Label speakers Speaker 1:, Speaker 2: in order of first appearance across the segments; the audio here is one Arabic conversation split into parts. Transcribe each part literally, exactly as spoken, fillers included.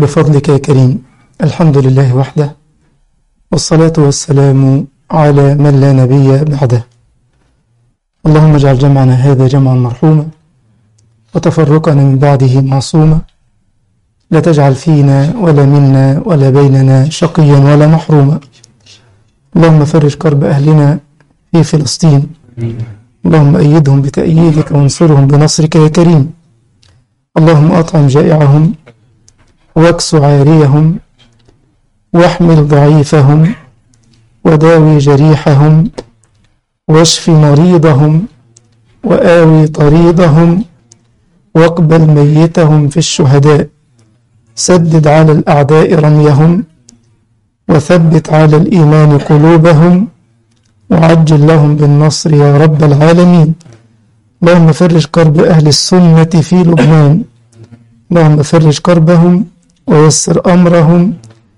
Speaker 1: بفضلك يا كريم. الحمد لله وحده، والصلاة والسلام على من لا نبي بعده. اللهم اجعل جمعنا هذا جمعا مرحوما، وتفرقنا من بعده معصوما، لا تجعل فينا ولا منا ولا بيننا شقيا ولا محروما. اللهم فرج كرب أهلنا في فلسطين، اللهم أيدهم بتأييدك وانصرهم بنصرك يا كريم. اللهم أطعم جائعهم واكس عاريهم، واحمل ضعيفهم، وداوي جريحهم، واشف مريضهم، وآوي طريضهم، واقبل ميتهم في الشهداء. سدد على الأعداء رميهم، وثبت على الإيمان قلوبهم، وعجل لهم بالنصر يا رب العالمين. اللهم فرج كرب أهل السنة في لبنان، اللهم فرج كربهم ويسر أمرهم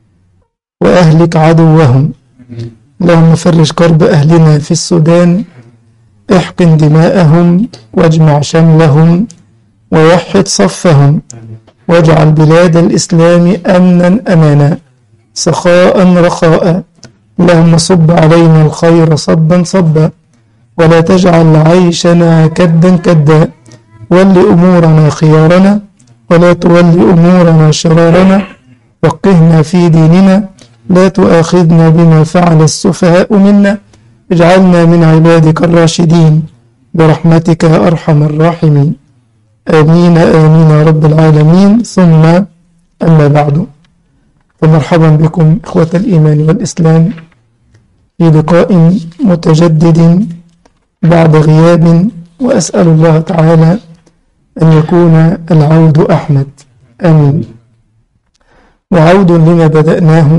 Speaker 1: وأهلك عدوهم. اللهم فرج كرب أهلنا في السودان، احقن دماءهم واجمع شملهم ووحد صفهم، واجعل بلاد الإسلام أمنا أمانا سخاء رخاء. اللهم صب علينا الخير صبا صبا، ولا تجعل عيشنا كدا كدا. ول أمورنا خيارنا، ولا تول أمورنا شرارنا. وقهنا في ديننا، لا تؤاخذنا بما فعل السفهاء منا. اجعلنا من عبادك الراشدين برحمتك يا أرحم الراحمين. آمين آمين يا رب العالمين. ثم أما بعد، فمرحبا بكم إخوة الإيمان والإسلام في لقاء متجدد بعد غياب، وأسأل الله تعالى أن يكون العود أحمد. آمين. وعود لما بدأناه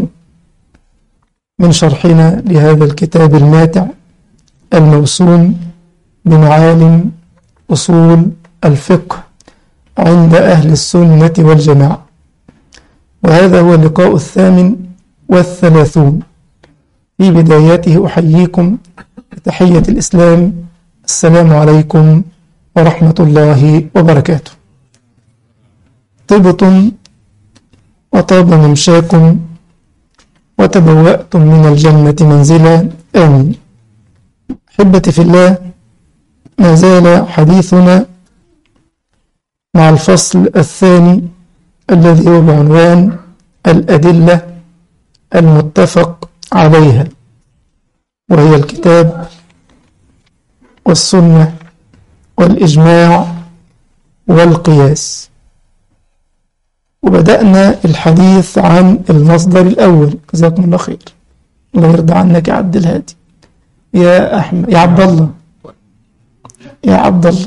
Speaker 1: من شرحنا لهذا الكتاب الماتع الموسوم بمعالم أصول الفقه عند أهل السنة والجماعة، وهذا هو اللقاء الثامن والثلاثون. في بدايته أحييكم بتحية الإسلام، السلام عليكم ورحمة الله وبركاته. طبتم وطاب ممشاكم، وتبوأتم من الجنة منزلا. آمين. أحبتي في الله، ما زال حديثنا مع الفصل الثاني الذي هو بعنوان الأدلة المتفق عليها، وهي الكتاب والسنة والإجماع والقياس. وبدأنا الحديث عن المصدر الأول. جزاكم الله خير، الله يرضى عنك يا عبد الهادي، يا أحمد، يا عبد الله، يا عبد الله.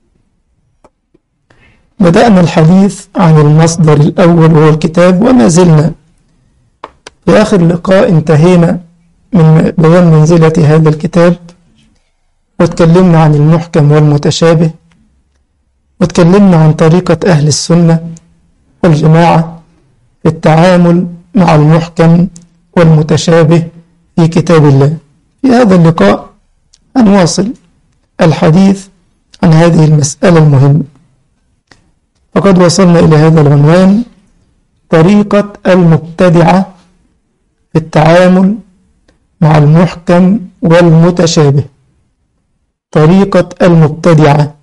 Speaker 1: بدأنا الحديث عن المصدر الأول وهو الكتاب، وما زلنا في آخر لقاء انتهينا من بيان منزلة هذا الكتاب، واتكلمنا عن المحكم والمتشابه، واتكلمنا عن طريقة أهل السنة والجماعة في التعامل مع المحكم والمتشابه في كتاب الله. في هذا اللقاء هنواصل الحديث عن هذه المسألة المهمة، فقد وصلنا إلى هذا العنوان: طريقة المبتدعة في التعامل مع المحكم والمتشابه. طريقة المبتدعة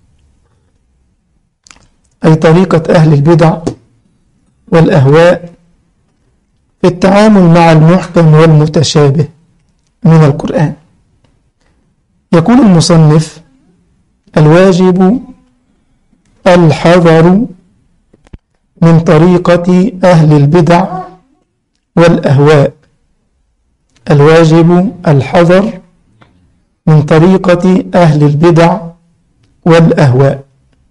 Speaker 1: أي طريقة أهل البدع والأهواء في التعامل مع المحكم والمتشابه من القرآن. يقول المصنف: الواجب الحذر من طريقة أهل البدع والأهواء. الواجب الحذر من طريقة أهل البدع والأهواء.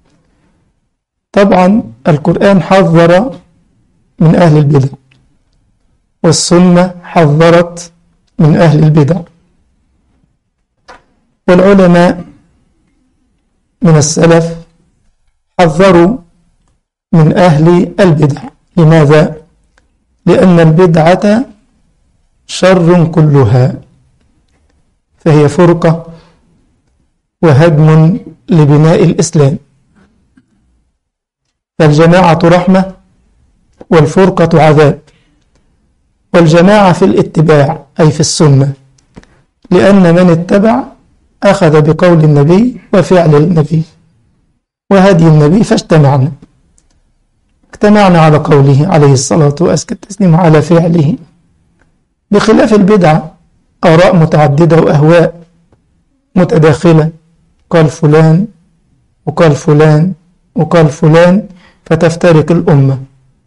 Speaker 1: طبعا القرآن حذر من أهل البدع، والسنة حذرت من أهل البدع، والعلماء من السلف حذروا من أهل البدع. لماذا؟ لأن البدعة شر كلها، فهي فرقة وهدم لبناء الإسلام. فالجماعة رحمة والفرقة عذاب، والجماعة في الاتباع أي في السنة، لأن من اتبع أخذ بقول النبي وفعل النبي وهدي النبي، فاجتمعنا اجتمعنا على قوله عليه الصلاة وأزكى التسليم على فعله، بخلاف البدعة آراء متعددة وأهواء متداخلة، قال فلان وقال فلان وقال فلان فتفترق الأمة.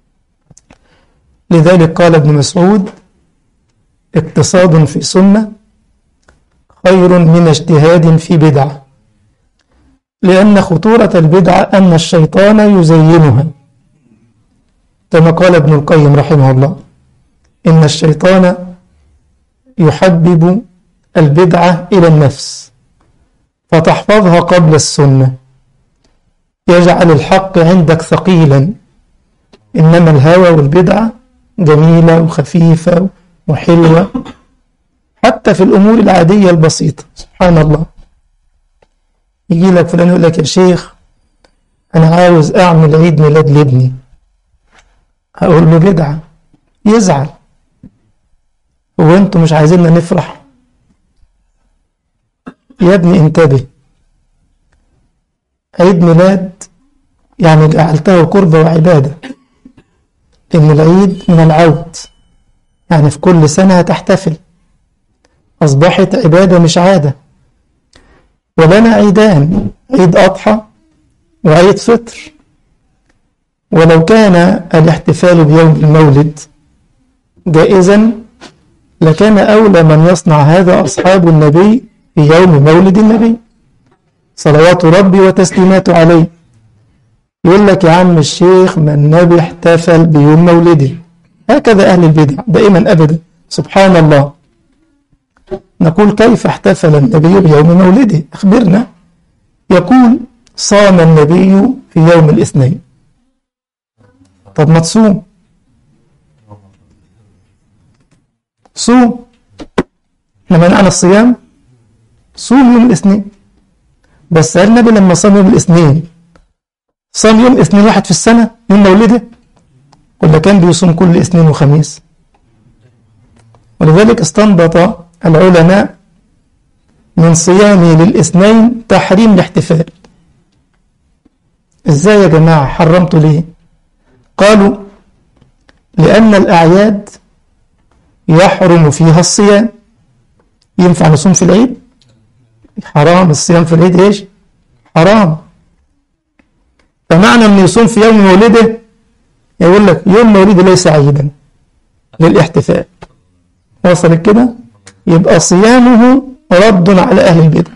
Speaker 1: لذلك قال ابن مسعود: اقتصاد في سنة خير من اجتهاد في بدعة، لأن خطورة البدعة أن الشيطان يزينها، كما قال ابن القيم رحمه الله: إن الشيطان يحبب البدعة إلى النفس فتحفظها قبل السنة، يجعل الحق عندك ثقيلا، إنما الهوى والبدعة جميلة وخفيفة وحلوة حتى في الأمور العادية البسيطة. سبحان الله، يجي لك فلان يقول لك: يا شيخ أنا عاوز أعمل عيد ميلاد لابني، هقول له بدعة، يزعل. هو أنتم مش عايزيننا نفرح؟ يا ابني انتبه، عيد ميلاد يعني جعلته قربة وعبادة، إن العيد من العود، يعني في كل سنة هتحتفل، أصبحت عبادة مش عادة. ولنا عيدان: عيد أضحى وعيد فطر. ولو كان الاحتفال بيوم المولد جائزا لكان أولى من يصنع هذا أصحاب النبي في يوم مولد النبي صلوات ربي وتسليماته عليه. يقول لك: يا عم الشيخ ما النبي احتفل بيوم مولده. هكذا أهل البدع دائما أبدا. سبحان الله، نقول: كيف احتفل النبي بيوم مولده؟ أخبرنا. يقول: صام النبي في يوم الاثنين. طب ما تصوم، صوم، احنا منعنا الصيام، صوم يوم الاثنين. بس هل النبي لما صام يوم الاثنين صام يوم اثنين واحد في السنة يوم مولده، ولا كان بيصوم كل اثنين وخميس؟ ولذلك استنبط العلماء من صيامه للاثنين تحريم الاحتفال. ازاي يا جماعة حرمتوا ليه؟ قالوا: لأن الأعياد يحرم فيها الصيام. ينفع نصوم في العيد؟ حرام. الصيام في العيد ايش؟ حرام. فمعنى أن يصوم في يوم مولده يقول لك يوم مولده ليس عيدا للاحتفال. وصل كده؟ يبقى صيامه رد على أهل البدع.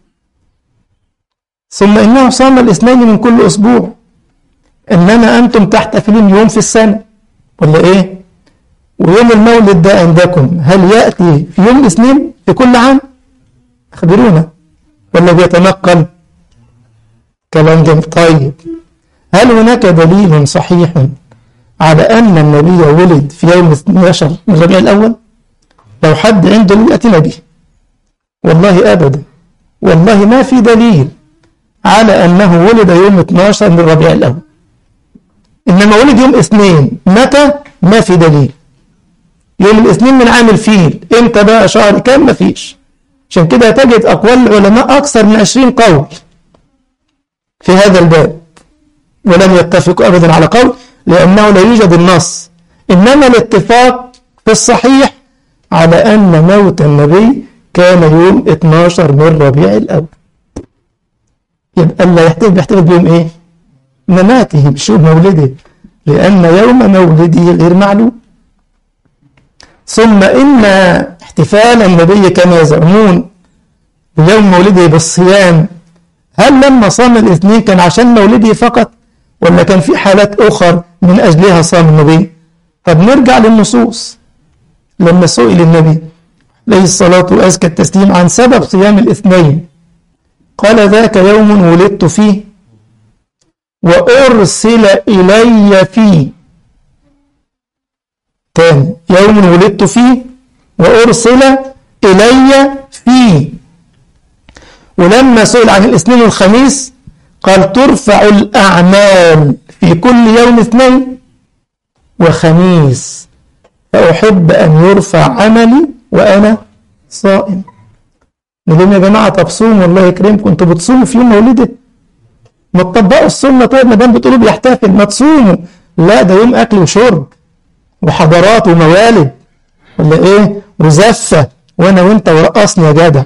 Speaker 1: ثم إنه صام الاثنين من كل أسبوع، إنما أنتم تحتفلون يوم في السنة ولا إيه؟ ويوم المولد ده عندكم هل يأتي في يوم الاثنين في كل عام؟ أخبرونا. ولا بيتنقل؟ كلام جميل. طيب، هل هناك دليل صحيح على أن النبي ولد في يوم اثني عشر من ربيع الأول؟ لو حد عنده دليل أتنا به. والله أبدا، والله ما في دليل على أنه ولد يوم اثني عشر من ربيع الأول، إنما ولد يوم اثنين. متى؟ ما في دليل. يوم الاثنين من عام الفيل، إمتى بقى؟ شهر كام؟ ما فيش. عشان كده تجد أقوال العلماء أكثر من عشرين قول في هذا الباب، ولم يتفقوا أبدا على قول، لأنه لا يوجد النص. إنما الاتفاق في الصحيح على أن موت النبي كان يوم اثني عشر من ربيع الأول. يبقى اللي يحتفل بيحتفل بيوم إيه؟ مماته مش يوم مولده، لأن يوم مولده غير معلوم. ثم إن احتفال النبي كما يزعمون بيوم مولده بالصيام، هل لما صام الاثنين كان عشان مولده فقط، ولا كان في حالات أخرى من أجلها صام النبي؟ طب نرجع للنصوص. لما سئل النبي عليه الصلاة وأزكى التسليم عن سبب صيام الاثنين قال: ذاك يوم ولدت فيه وأرسل إلي فيه. تاني، يوم ولدت فيه وأرسل إلي فيه. ولما سئل عن الاثنين والخميس قال: ترفع الأعمال في كل يوم اثنين وخميس، فأحب أن يرفع عملي وأنا صائم. نقول يا جماعة طب صوموا الله يكرمكم، انتوا بتصوموا في يوم مولده؟ ما تطبقوا السنة. طيب ما دام بتقولوا بيحتفل ما تصوموا. لا ده يوم أكل وشرب وحضارات وموالد ولا إيه وزفة وأنا وأنت ورقصني يا جدع.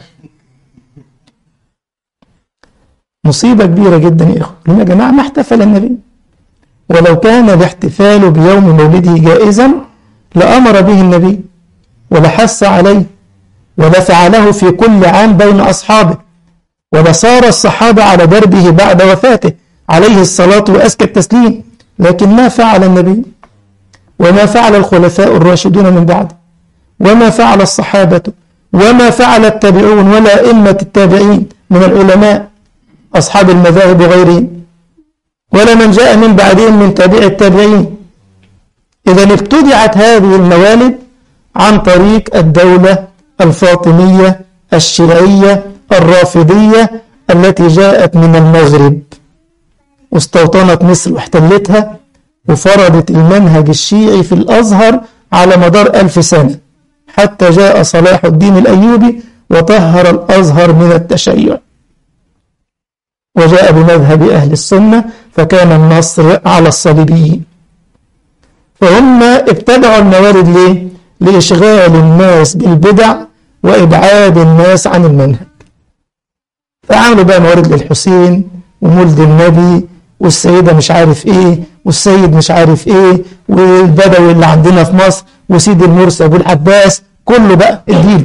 Speaker 1: مصيبة كبيرة جدا يا إخوة. يا جماعة ما احتفل النبي، ولو كان الاحتفال بيوم مولده جائزا لأمر به النبي ولحث عليه ولفعله في كل عام بين أصحابه، ولصار الصحابة على دربه بعد وفاته عليه الصلاة وأزكى التسليم. لكن ما فعل النبي وما فعل الخلفاء الراشدون من بعده وما فعل الصحابة وما فعل التابعون ولا أئمة التابعين من العلماء أصحاب المذاهب وغيرهم ولا من جاء من بعدهم من تابع التابعين. إذا ابتدعت هذه الموالد عن طريق الدولة الفاطمية الشيعية الرافضية التي جاءت من المغرب واستوطنت مصر واحتلتها وفرضت المنهج الشيعي في الأزهر على مدار ألف سنة حتى جاء صلاح الدين الأيوبي وطهر الأزهر من التشيع وجاء بمذهب أهل السنة فكان النصر على الصليبيين. فهم ابتدعوا الموارد ليه؟ لإشغال الناس بالبدع وإبعاد الناس عن المنهج. فعملوا بقى موارد للحسين ومولد النبي والسيدة مش عارف ايه والسيد مش عارف ايه والبدوي اللي عندنا في مصر وسيد المرسي ابو العباس كله بقى الدين.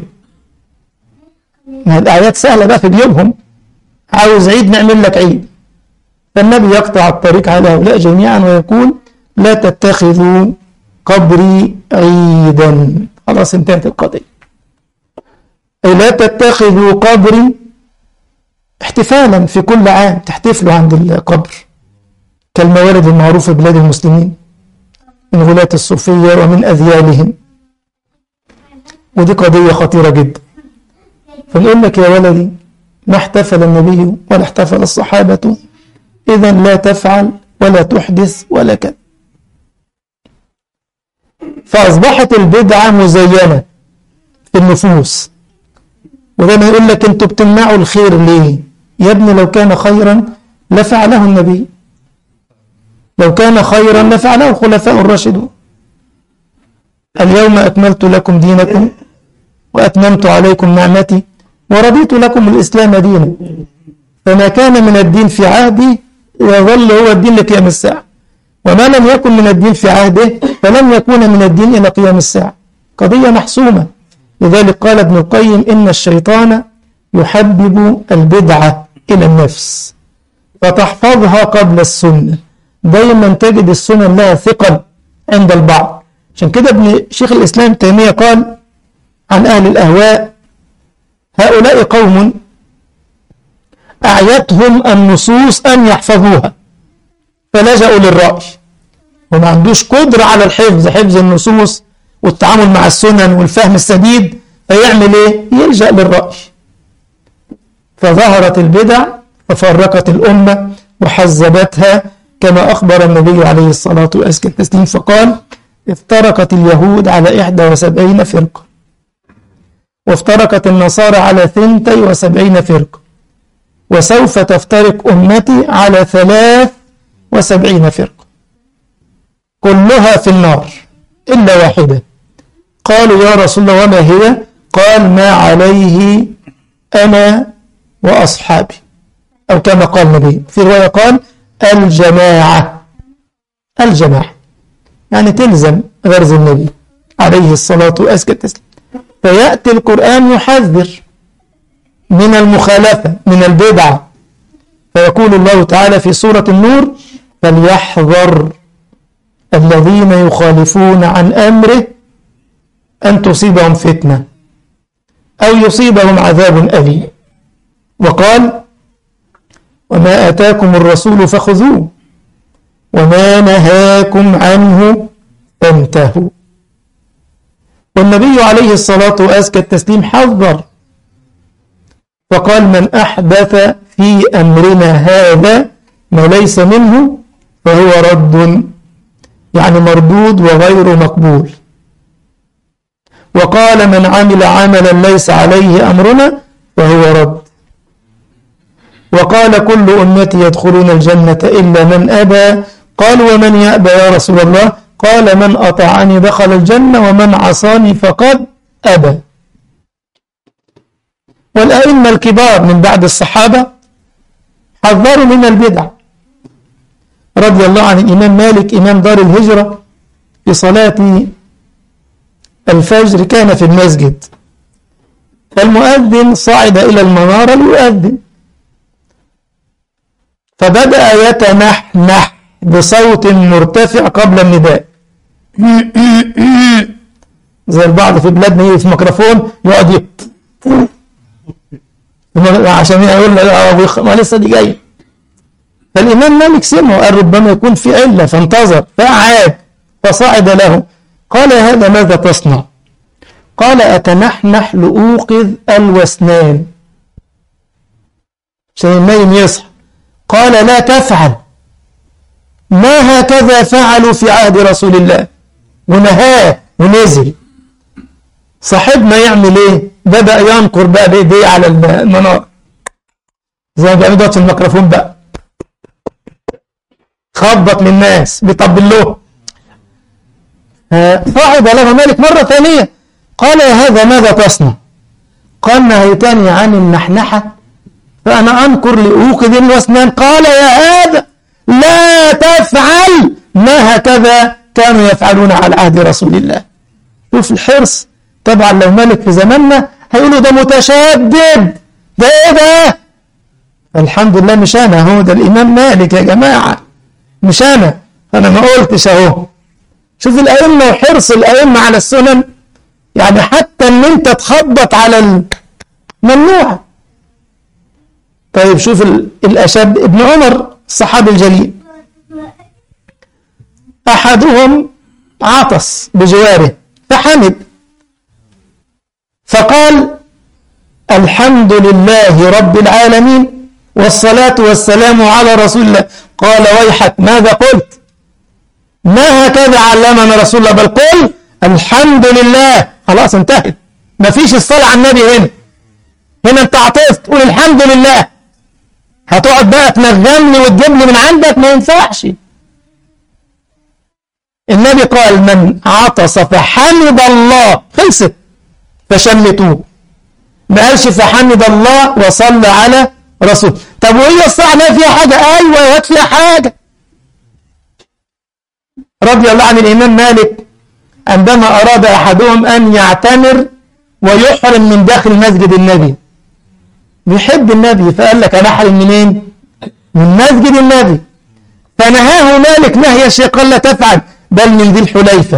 Speaker 1: ما الأعياد سهلة بقى في بيومهم، عاوز عيد نعمل لك عيد. فالنبي يقطع الطريق على هؤلاء جميعا ويقول لا تتخذوا قبري عيدا. خلاص انتهت القضية. أي لا تتخذوا قبري احتفالا في كل عام تحتفلوا عند القبر كالموارد المعروفة في بلاد المسلمين من غلاة الصوفية ومن أذيالهم. ودي قضية خطيرة جدا. فنقول لك يا ولدي ما احتفل النبي ولا احتفل الصحابة، إذا لا تفعل ولا تحدث ولا كذا. فأصبحت البدعة مزينة في النفوس. وده ما يقول لك انتوا بتمنعوا الخير ليه؟ يا ابني لو كان خيرا لفعله النبي، لو كان خيرا لفعله الخلفاء الراشدون. اليوم أكملت لكم دينكم وأتممت عليكم نعمتي ورضيت لكم الإسلام دينا. فما كان من الدين في عهدي يظل هو الدين لقيام الساعة، وما لم يكن من الدين في عهده فلن يكون من الدين إلى قيام الساعة. قضية محسومة. لذلك قال ابن القيم إن الشيطان يحبب البدعة إلى النفس فتحفظها قبل السنة. دايما تجد السنن لها ثقل عند البعض. عشان كده ابن شيخ الإسلام تيمية قال عن أهل الأهواء هؤلاء قوم أعيتهم النصوص أن يحفظوها فلجأوا للرأي، وما عندوش قدرة على الحفظ حفظ النصوص والتعامل مع السنن والفهم السديد، فيعمل ايه؟ يلجأ للرأي. فظهرت البدع ففرقت الأمة وحزبتها كما أخبر النبي عليه الصلاة والسلام فقال افترقت اليهود على إحدى وسبعين فرقة وافترقت النصارى على ثنتي وسبعين فرقة وسوف تفترق أمتي على ثلاث وسبعين فرقة كلها في النار إلا واحدة. قالوا يا رسول الله وما هي؟ قال ما عليه أنا وأصحابي، أو كما قال النبي في رواية قال الجماعة. الجماعة يعني تلزم غرز النبي عليه الصلاة والسلام. فيأتي القرآن يحذر من المخالفة من البدعة، فيقول الله تعالى في سورة النور فليحذر الذين يخالفون عن أمره أن تصيبهم فتنة أو يصيبهم عذاب أليم. وقال وما آتاكم الرسول فخذوه وما نهاكم عنه فانتهوا. والنبي عليه الصلاة وأزكى التسليم حذر فقال من أحدث في أمرنا هذا ما ليس منه فهو رد. يعني مردود وغير مقبول. وقال من عمل عملا ليس عليه أمرنا فهو رد. وقال كل أمتي يدخلون الجنة إلا من أبى. قال ومن يأبى يا رسول الله؟ قال من أطاعني دخل الجنة ومن عصاني فقد أبى. والأئمة الكبار من بعد الصحابة حذروا من البدع. رضي الله عن الإمام مالك إمام دار الهجرة في صلاة الفجر كان في المسجد، فالمؤذن صعد إلى المنارة ليؤذن، فبدأ يتنحنح بصوت مرتفع قبل النداء زي البعض في بلادنا يجي في ميكروفون يقعد يت عشان يقول له ما لسه دي جاي. فالإمام مالك سمعه قال ربما يكون في علة، فانتظر فعاد فصعد له. قال هذا ماذا تصنع؟ قال أتنحنح لأوقظ الوسنان عشان النايم يصحى. قال لا تفعل، ما هكذا فعلوا في عهد رسول الله، ونهاه ونزل. صاحبنا يعمل ايه؟ بدأ ينقر بقى بايديه على المنار زي ما بيعملوا في الميكروفون بقى، خبط للناس بيطبل له. صعد له مالك مرة ثانية قال يا هذا ماذا تصنع؟ قال نهيتني عن النحنحة فأنا أنكر لأوقظ الوسنان. قال يا هذا لا تفعل، ما هكذا كانوا يفعلون على عهد رسول الله. شوف الحرص. طبعا لو مالك في زماننا هيقولوا ده متشدد، ده ايه ده؟ الحمد لله مش انا، هو ده الامام مالك يا جماعه، مش انا، انا ما قلتش اهو. شوف الائمه وحرص الائمه على السنن، يعني حتى ان انت تخبط على الممنوع. طيب شوف الاشد ابن عمر الصحابي الجليل، احدهم عطس بجواره فحمد فقال الحمد لله رب العالمين والصلاة والسلام على رسول الله. قال ويحك ماذا قلت؟ ما هكذا علمنا رسول الله، بل قل الحمد لله. خلاص انتهت، ما فيش الصلاة على النبي هنا. هنا انت عطست تقول الحمد لله، هتقعد بقى تنغمني وتجيب لي من عندك، ما ينفعش. النبي قال من عطس فحمد الله خلصت فشمتوه، ما قالش فحمد الله وصلى على رسول. طب وهي الصلاة ما فيها حاجة؟ ايوه فيها حاجة. رضي الله عن الإمام مالك عندما أراد أحدهم أن يعتمر ويحرم من داخل مسجد النبي، بيحب النبي فقال لك أنا أحرم منين؟ من مسجد النبي. فنهاه مالك نهي الشيء، قال لا تفعل بل من ذي الحليفة.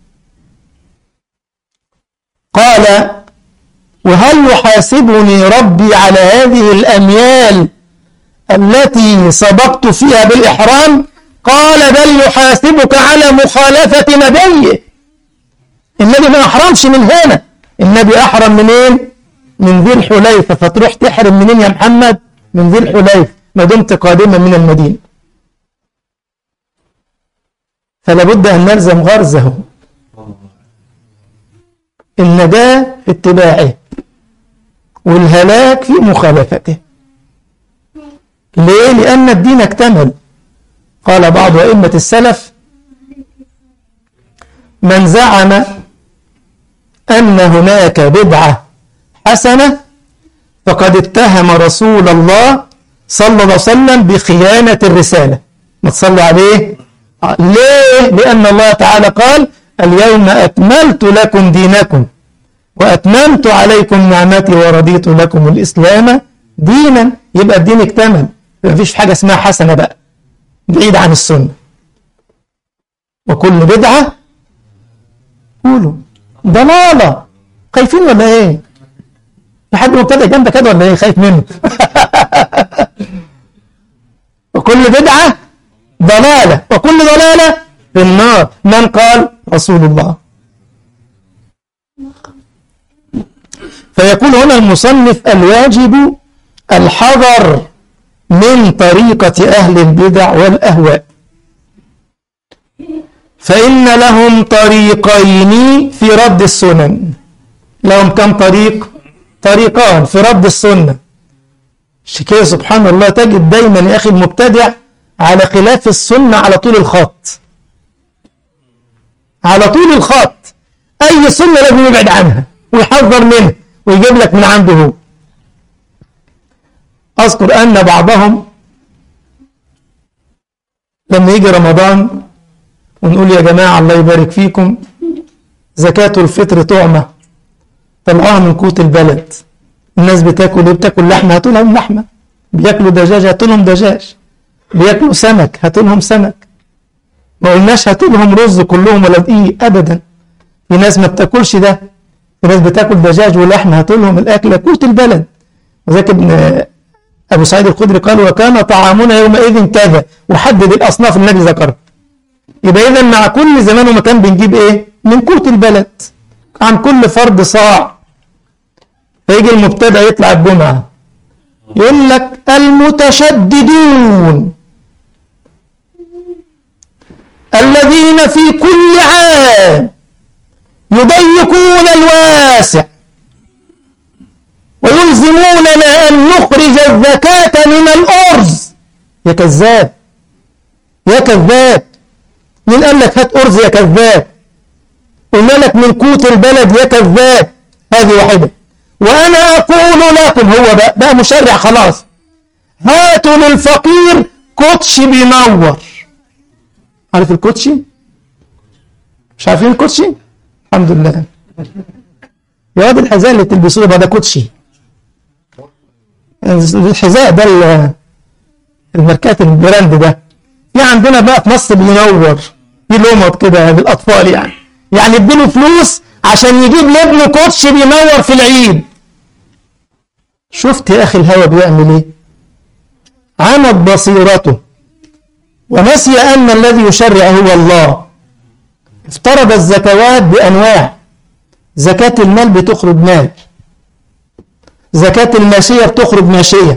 Speaker 1: قال وهل يحاسبني ربي على هذه الأميال التي سبقت فيها بالإحرام؟ قال بل يحاسبك على مخالفة نبيه. النبي ما أحرمش من هنا، النبي أحرم منين؟ من ذي الحليفة. فتروح تحرم منين يا محمد؟ من ذي الحليفة ما دمت قادما من المدينة. فلا بد أن نلزم غرزه، النجاة في اتباعه والهلاك في مخالفته. ليه؟ لأن الدين اكتمل. قال بعض أئمة السلف من زعم أن هناك بدعة حسنة فقد اتهم رسول الله صلى الله عليه وسلم بخيانة الرسالة. ما تصلي عليه؟ ليه؟ لأن الله تعالى قال اليوم أكملت لكم دينكم وأتممت عليكم نعمتي ورضيت لكم الإسلام دينا. يبقى الدين اكتمل، ما فيش حاجة اسمها حسنة بقى بعيد عن السنة. وكل بدعة قولوا ضلالة. خايفين ولا ايه؟ في حد مبتدئ جنبك كده ولا ايه خايف منه؟ وكل بدعة ضلالة وكل ضلالة في النار. من قال؟ رسول الله. فيقول هنا المصنف الواجب الحذر من طريقة أهل البدع والأهواء. فإن لهم طريقين في رد السنن. لهم كم طريق؟ طريقان في رد السنة. كده سبحان الله تجد دايما يا أخي المبتدع على خلاف السنة على طول الخط، على طول الخط. أي سنة لازم يبعد عنها ويحذر منها ويجيب لك من عنده هو. أذكر أن بعضهم لما يجي رمضان ونقول يا جماعة الله يبارك فيكم زكاة الفطر طعمة طلعوها من قوت البلد. الناس بتاكل ايه؟ بتاكل لحمة، هاتوا لهم لحمة. بياكلوا دجاج، هاتوا لهم دجاج. بياكلوا سمك، هاتوا لهم سمك. ما قلناش هاتوا لهم رز كلهم ولا دقيق ابدا. في ناس ما بتاكلش ده، في ناس بتاكل دجاج ولحمة، هاتوا لهم الاكل قوت البلد. وذاك ابن ابو سعيد الخدري قال وكان طعامنا يومئذ كذا، وحدد الاصناف النبي ذكرها. يبقى اذا مع كل زمان ومكان بنجيب ايه؟ من قوت البلد، عن كل فرد صاع. فيجي المبتدع يطلع الجمعة يقول لك المتشددون الذين في كل عام يضيقون الواسع ويلزموننا أن نخرج الزكاة من الأرز. يا كذاب يا كذاب، مين قال لك هات أرز يا كذاب؟ قلنا لك من قوت البلد يا كذاب. هذه واحدة. وأنا أقول لكم، هو بقى, بقى مشرع خلاص، هاتوا للفقير كوتشي بينور. عارف الكوتشي؟ مش عارفين الكوتشي؟ الحمد لله. يا واد الحذاء اللي تلبسوه ده كوتشي. الحذاء ده الماركات البراند ده. في عندنا بقى في مصر بينور، في لمط كده للأطفال يعني. يعني اديله فلوس عشان يجيب لابنه كوتشي بينور في العيد. شفت يا أخي الهوى بيعمل إيه؟ عمت بصيرته ونسي أن الذي يشرع هو الله. افترض الزكوات بأنواع. زكاة المال بتخرج مال، زكاة الماشية بتخرج ماشية،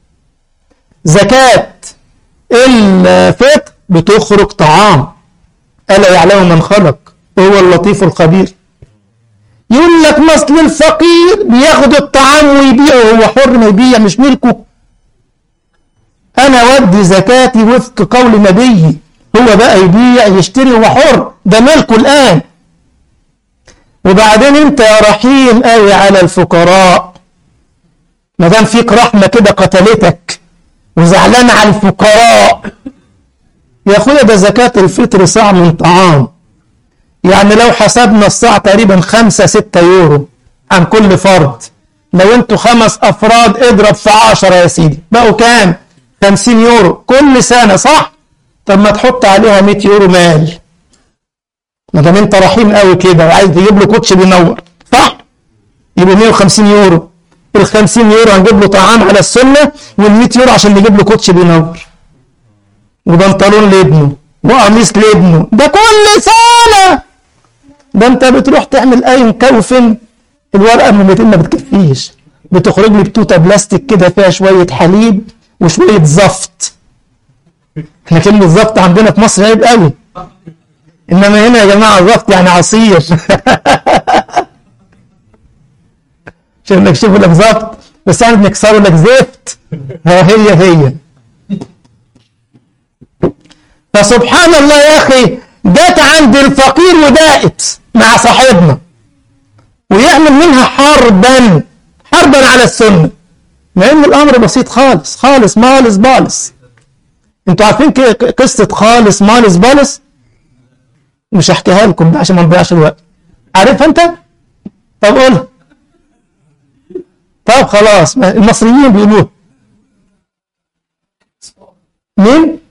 Speaker 1: زكاة الفطر بتخرج طعام. ألا يعلم من خلق وهو اللطيف الخبير. يقول لك مثل الفقير بياخد الطعام ويبيعه، هو حر ما يبيع، مش ملكه. أنا ودي زكاتي وفق قول نبيي، هو بقى يبيع يشتري، هو حر، ده ملكه الآن. وبعدين أنت يا رحيم قوي على الفقراء، ما دام فيك رحمة كده قتلتك وزعلان على الفقراء. يا أخويا ده زكاة الفطر صاع من طعام، يعني لو حسبنا الصاع تقريبا خمسة ستة يورو عن كل فرد. لو انتوا خمس افراد اضرب في عشرة يا سيدي، بقوا كام؟ خمسين يورو كل سنة، صح؟ طب ما تحط عليها مية يورو مال، ما دام انت رحيم قوي كده وعايز تجيب له كوتش بينور، صح؟ يبقى مية وخمسين يورو. ال خمسين يورو هنجيب له طعام على السنة، وال مية يورو عشان نجيب له كوتش بينور وبنطلون لابنه وقميص لابنه، ده كل سنة. ده انت بتروح تعمل اي مكوفن، الورقه من ميتين ما بتكفيش، بتخرج لي بتوته بلاستيك كده فيها شويه حليب وشويه زفت. احنا كلمه زفت عندنا في مصر عيب قوي، انما هنا يا جماعه زفت يعني عصير. عشان نكشفوا لك زفت بس يعني بنكسروا لك زفت. ها هي هي. فسبحان الله يا اخي، جت عند الفقير وداقت مع صاحبنا ويعمل منها حربا حربا على السنة، مع ان الامر بسيط خالص خالص مالس بالس. انتوا عارفين قصة خالص مالس بالس؟ مش هحكيها لكم عشان ما نضيعش الوقت. عارفها انت؟ طب قولها. طب خلاص، المصريين بيقولوها. مين؟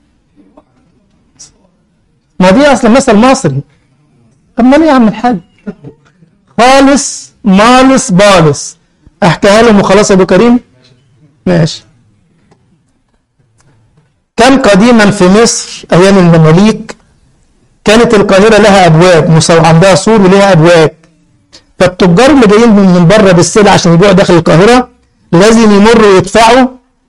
Speaker 1: ما دي اصلا مثل مصري. امال ايه يا عم الحاج؟ خالص مالس بالس. احكيها لهم وخلاص يا ابو كريم؟ ماشي. كان قديما في مصر ايام المماليك كانت القاهره لها ابواب، مسو عندها سور ولها ابواب. فالتجار اللي جايين من بره بالسلع عشان يبيعوا داخل القاهره لازم يمروا يدفعوا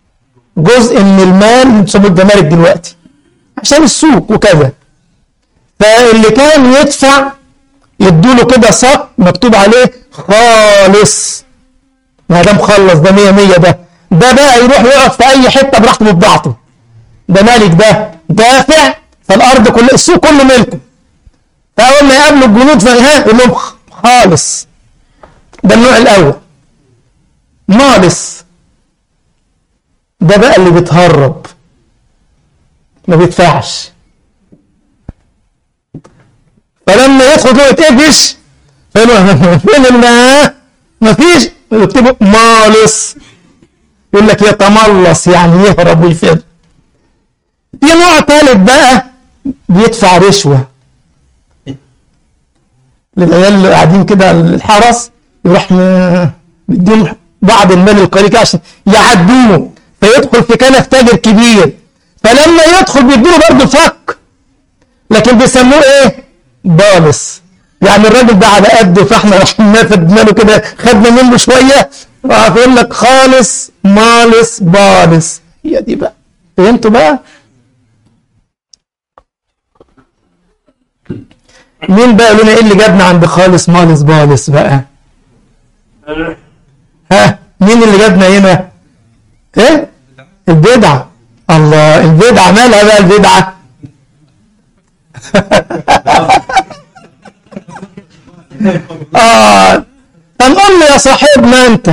Speaker 1: جزء من المال اللي بيسموه الجمارك دلوقتي عشان السوق وكذا. فاللي كان يدفع يدوله كده صك مكتوب عليه خالص، ما ده مخلص، ده مية مية، ده ده بقى يروح يقعد في اي حته براحته ببضاعته، ده مالك، ده دافع، فالارض كلها السوق كله ملكه. فاول ما يقابلوا الجنود فها يقول لهم خالص. ده النوع الاول. مالص ده بقى اللي بيتهرب ما بيدفعش، فلما يدخل جوه يتقفش فيقولوا فين الماء؟ مفيش، يكتبوا مالص، يقول لك يتملص يعني يهرب ويفر. في نوع ثالث بقى بيدفع رشوه للعيال اللي قاعدين كده على الحرس، يروح مديهم بعض المال القليل عشان يعدوه، فيدخل في كنف تاجر كبير، فلما يدخل بيديله برضه فك، لكن بيسموه ايه؟ بالص. يعني الراجل ده على قده، فاحنا رايحين ناخد ماله كده، خدنا منه شويه، فيقول لك خالص مالص بالص. هي دي بقى، فهمتوا بقى؟ مين بقى قالوا لنا ايه اللي جابنا عند خالص مالص بالص بقى؟ ها مين اللي جابنا هنا؟ ايه؟ البدعه. الله، البدعه مالها بقى البدعه؟ اه فنقول له يا صاحبنا انت،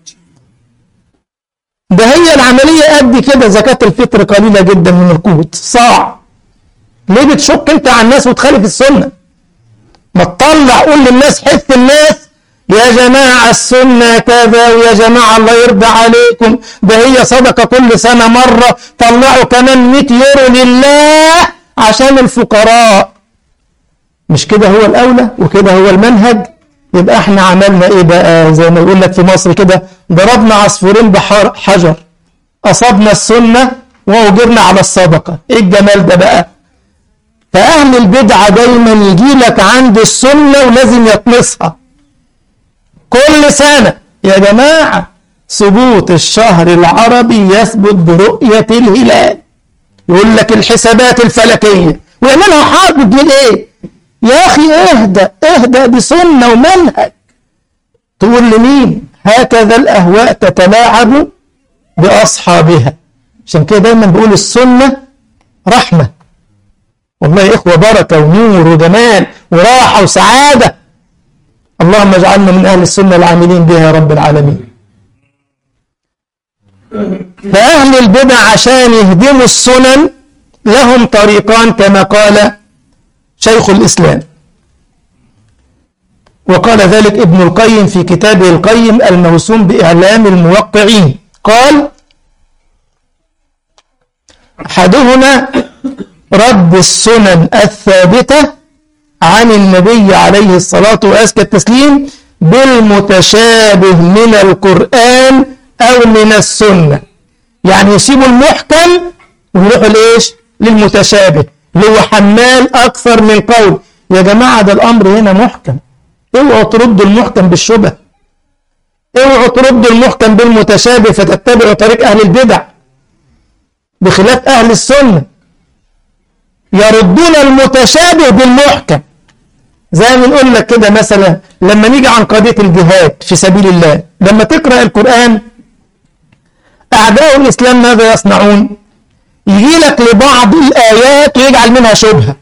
Speaker 1: ده هي العمليه قد كده، زكاه الفطر قليله جدا من القوت، صاع. ليه بتشك انت على الناس وتخالف السنه؟ ما تطلع قول للناس، حث الناس يا جماعه السنه كذا، ويا جماعه الله يرضى عليكم ده هي صدقه كل سنه مره، طلعوا كمان مئة يورو لله عشان الفقراء. مش كده هو الاولى وكده هو المنهج؟ يبقى احنا عملنا ايه بقى؟ زي ما يقول لك في مصر كده، ضربنا عصفورين بحجر، اصبنا السنه واجرنا على الصدقه. ايه الجمال ده بقى؟ فاهل البدعه دايما يجي لك عند السنه ولازم يطمسها كل سنه. يا جماعه ثبوت الشهر العربي يثبت برؤيه الهلال، يقول لك الحسابات الفلكيه ويعملها حرب من ايه؟ يا اخي اهدى اهدى، دي سنه ومنهج. تقول لمين؟ هكذا الاهواء تتلاعب باصحابها. عشان كده دايما بقول السنه رحمه، والله يا اخوه بركه ونور وجمال وراحه وسعاده. اللهم اجعلنا من اهل السنه العاملين بها يا رب العالمين. فاهل البدع عشان يهدموا السنن لهم طريقان كما قال شيخ الإسلام، وقال ذلك ابن القيم في كتابه القيم الموسوم بإعلام الموقعين. قال: أحدهما رد السنن الثابتة عن النبي عليه الصلاة وأزكى التسليم بالمتشابه من القرآن أو من السنة. يعني يسيبوا المحكم ويروحوا لإيش؟ للمتشابه، اللي هو حمال أكثر من قول. يا جماعة ده الأمر هنا محكم، اوعوا تردوا المحكم بالشبه، اوعوا تردوا المحكم بالمتشابه فتتبعوا طريق أهل البدع بخلاف أهل السنة، يردون المتشابه بالمحكم. زي ما نقول لك كده مثلا لما نيجي عن قضية الجهاد في سبيل الله، لما تقرأ القرآن أعداء الإسلام ماذا يصنعون؟ يجي لك لبعض الآيات ويجعل منها شبهة.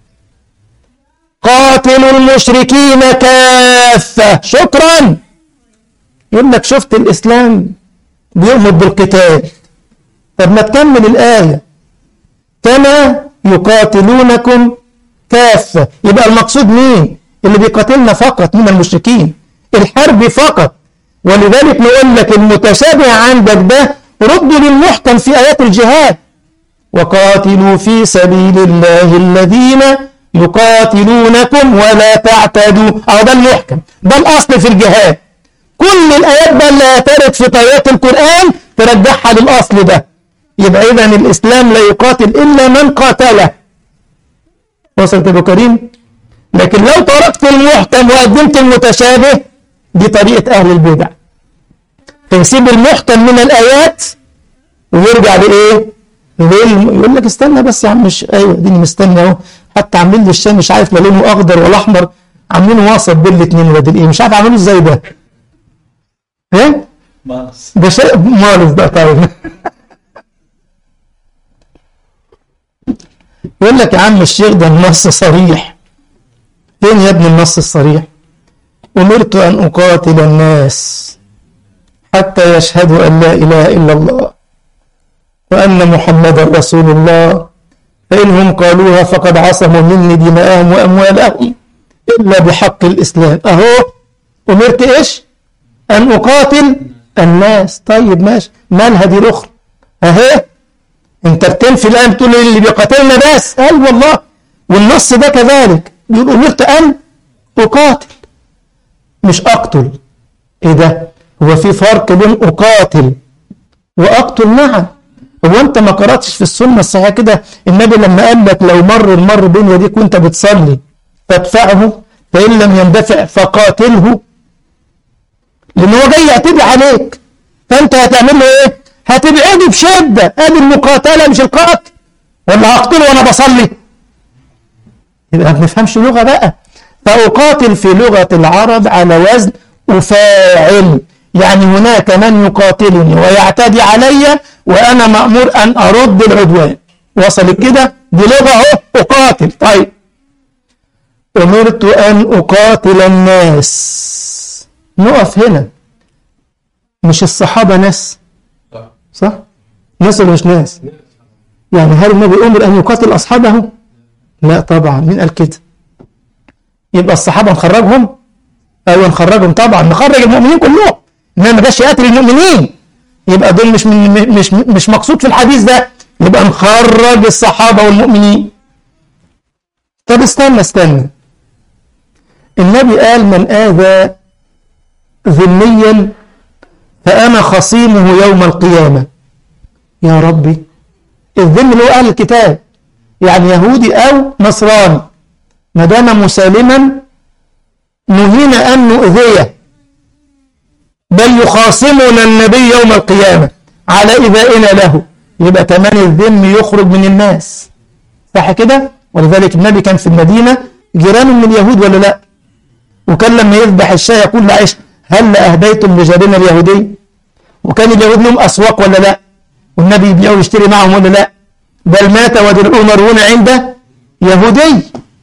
Speaker 1: قاتلوا المشركين كافة، شكرا. يقول لك شفت الإسلام بيؤمر بالقتال، طب ما تكمل الآية كما يقاتلونكم كافة. يبقى المقصود مين؟ اللي بيقاتلنا فقط من المشركين، الحرب فقط. ولذلك نقول لك المتشابه عندك ده ردوا للمحكم في آيات الجهاد، وقاتلوا في سبيل الله الذين يقاتلونكم ولا تعتدوا. أو ده المحكم، ده الأصل في الجهاد. كل الآيات بقى اللي ترد في آيات القرآن ترجعها للأصل ده. يبقى إذا الإسلام لا يقاتل إلا من قاتله. وصلت أبو كريم؟ لكن لو تركت المحكم وقدمت المتشابه دي طريقة أهل البدع، فيسيب المحكم من الآيات ويرجع لإيه؟ يقول لك استنى بس يا عم، مش ايوه ديني مستني اهو، حتى عاملين لي الشاي مش عارف لا لونه اخضر ولا احمر، عاملينه وسط بين الاثنين ولا ايه، مش عارف عاملينه ازاي ده. ايه؟
Speaker 2: مالس.
Speaker 1: ده شيء مالس ده. طيب يقول لك يا عم الشيخ ده النص صريح. فين يا ابني النص الصريح؟ أمرت أن أقاتل الناس حتى يشهدوا أن لا إله إلا الله وأن محمدا رسول الله، فإنهم قالوها فقد عصموا مني دماءهم وأموالهم إلا بحق الإسلام. أهو أمرت إيش؟ أن أقاتل الناس. طيب ماشي، مالها دي الأخرى؟ أهي أنت بتنفي الآن بتقول اللي بيقاتلنا بس. قال والله والنص ده كذلك بيقول أمرت أن أقاتل مش أقتل. إيه ده؟ هو في فرق بين أقاتل وأقتل؟ نعم. هو أنت ما قرأتش في السنة الصحيحة كده النبي لما قال لك لو مر المر بين يديك وأنت بتصلي فادفعه، فإن لم يندفع فقاتله، لأن هو جاي يعتدي عليك، فأنت هتعمل له إيه؟ هتبعده بشدة. هذه المقاتلة مش القتل. ولا هقتله وأنا بصلي؟ يبقى ما بنفهمش لغة بقى. فأقاتل في لغة العرب على وزن أفاعل، يعني هناك من يقاتلني ويعتدي علي وأنا مأمور أن أرد العدوان. وصلت كده؟ دي لغة أهو أقاتل. طيب أمرت أن أقاتل الناس. نقف هنا. مش الصحابة ناس؟ صح؟ ناس ولا مش ناس؟ يعني هل النبي أمر أن يقاتل أصحابه؟ لا طبعا. مين قال كده؟ يبقى الصحابة نخرجهم؟ أيوة نخرجهم طبعا، نخرج المؤمنين كلهم، إنما ما جاش يقاتل المؤمنين، يبقى دول مش من مش مش مقصود في الحديث ده، يبقى نخرج الصحابة والمؤمنين. طب استنى استنى، النبي قال من آذى ذميا فأنا خصيمه يوم القيامة. يا ربي، الذم اللي هو أهل الكتاب، يعني يهودي أو نصراني، ما دام مسالما نهينا أن نؤذيه، بل يخاصمنا النبي يوم القيامة على إيذائنا له، يبقى كمان الذم يخرج من الناس. صح كده؟ ولذلك النبي كان في المدينة جيران من اليهود ولا لا؟ وكان لما يذبح الشاة يقول لعائشة هل أهديتم لجارنا اليهودي؟ وكان اليهود لهم أسواق ولا لا؟ والنبي يبيع ويشتري معهم ولا لا؟ بل مات ودرعوا مرهون عند يهودي.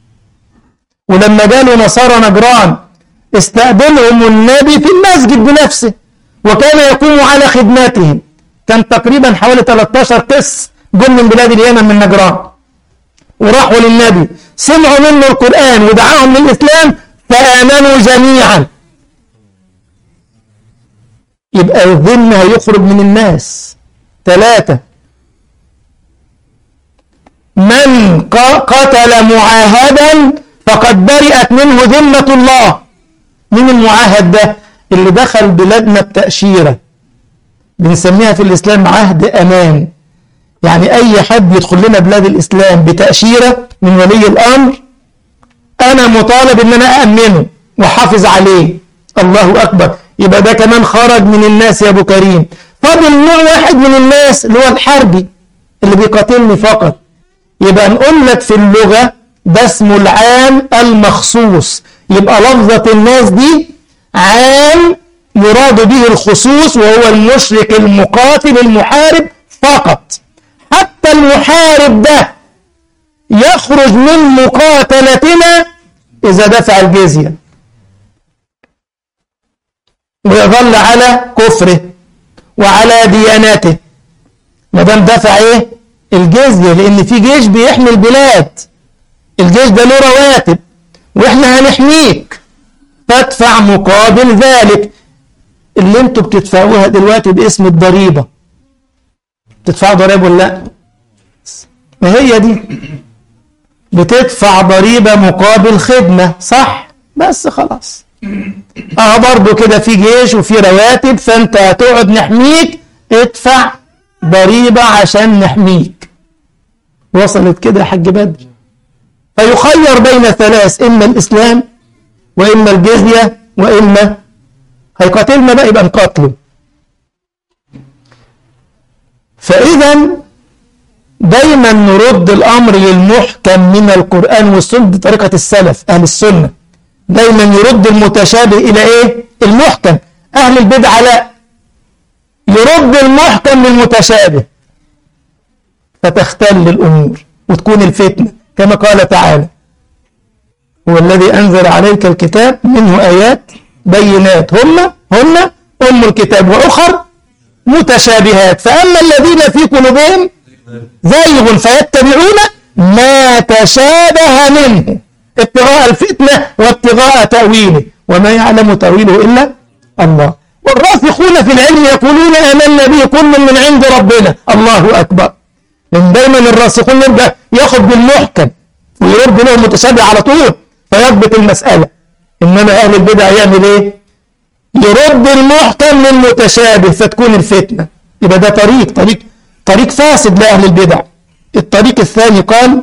Speaker 1: ولما جالوا نصارى نجران استقبلهم النبي في المسجد بنفسه، وكان يقوم على خدماتهم. كان تقريبا حوالي ثلاثة عشر قس جم من بلاد اليمن من نجران، وراحوا للنبي سمعوا منه القرآن ودعاهم للإسلام فآمنوا جميعا. يبقى الذم هيخرج من الناس. ثلاثة، من قتل معاهدا فقد برئت منه ذمة الله. من المعاهد ده؟ اللي دخل بلادنا بتأشيرة، بنسميها في الإسلام عهد أمان. يعني أي حد يدخل لنا بلاد الإسلام بتأشيرة من ولي الأمر أنا مطالب إن أنا أأمنه وحافظ عليه. الله أكبر. يبقى ده كمان خرج من الناس يا أبو كريم. فاضل نوع واحد من الناس اللي هو الحربي اللي بيقاتلني فقط. يبقى نقول لك في اللغة ده اسمه العام المخصوص. يبقى لفظة الناس دي عام يراد به الخصوص، وهو المشرك المقاتل المحارب فقط. حتى المحارب ده يخرج من مقاتلتنا إذا دفع الجزية ويظل على كفره وعلى دياناته، ما دام دفع ايه؟ الجزية. لأن في جيش بيحمي البلاد، الجيش ده له رواتب واحنا هنحميك، فادفع مقابل ذلك اللي انتوا بتدفعوها دلوقتي باسم الضريبة. بتدفعوا ضريبة ولا لا؟ ما هي دي بتدفع ضريبة مقابل خدمة، صح؟ بس خلاص. اه برضو كده في جيش وفي رواتب، فانت هتقعد نحميك، ادفع ضريبة عشان نحميك. وصلت كده يا حاج بدر؟ فيخير بين ثلاث، إما الإسلام وإما الجزية وإما هيقاتلنا بقى يبقى نقاتله. فإذا دايما نرد الأمر للمحكم من القرآن والسنة بطريقة السلف أهل السنة. دايما يرد المتشابه إلى إيه؟ المحكم. أهل البدعة لا، يرد المحكم للمتشابه فتختل الأمور وتكون الفتنة، كما قال تعالى: هو الذي أنزل عليك الكتاب منه آيات بينات هن هن أم الكتاب وأخر متشابهات، فأما الذين في قلوبهم زيغ فيتبعون ما تشابه منه ابتغاء الفتنة وابتغاء تأويله وما يعلم تأويله إلا الله. والراسخون في العلم يقولون آمنا به كل من عند ربنا. الله أكبر. لأن دايما الراسخون يبدأ ياخد بالمحكم ويرد له المتشابه على طول فيضبط المسألة. إنما أهل البدع يعمل إيه؟ يرد المحكم للمتشابه فتكون الفتنة. يبقى ده طريق طريق طريق فاسد لأهل البدع. الطريق الثاني قال: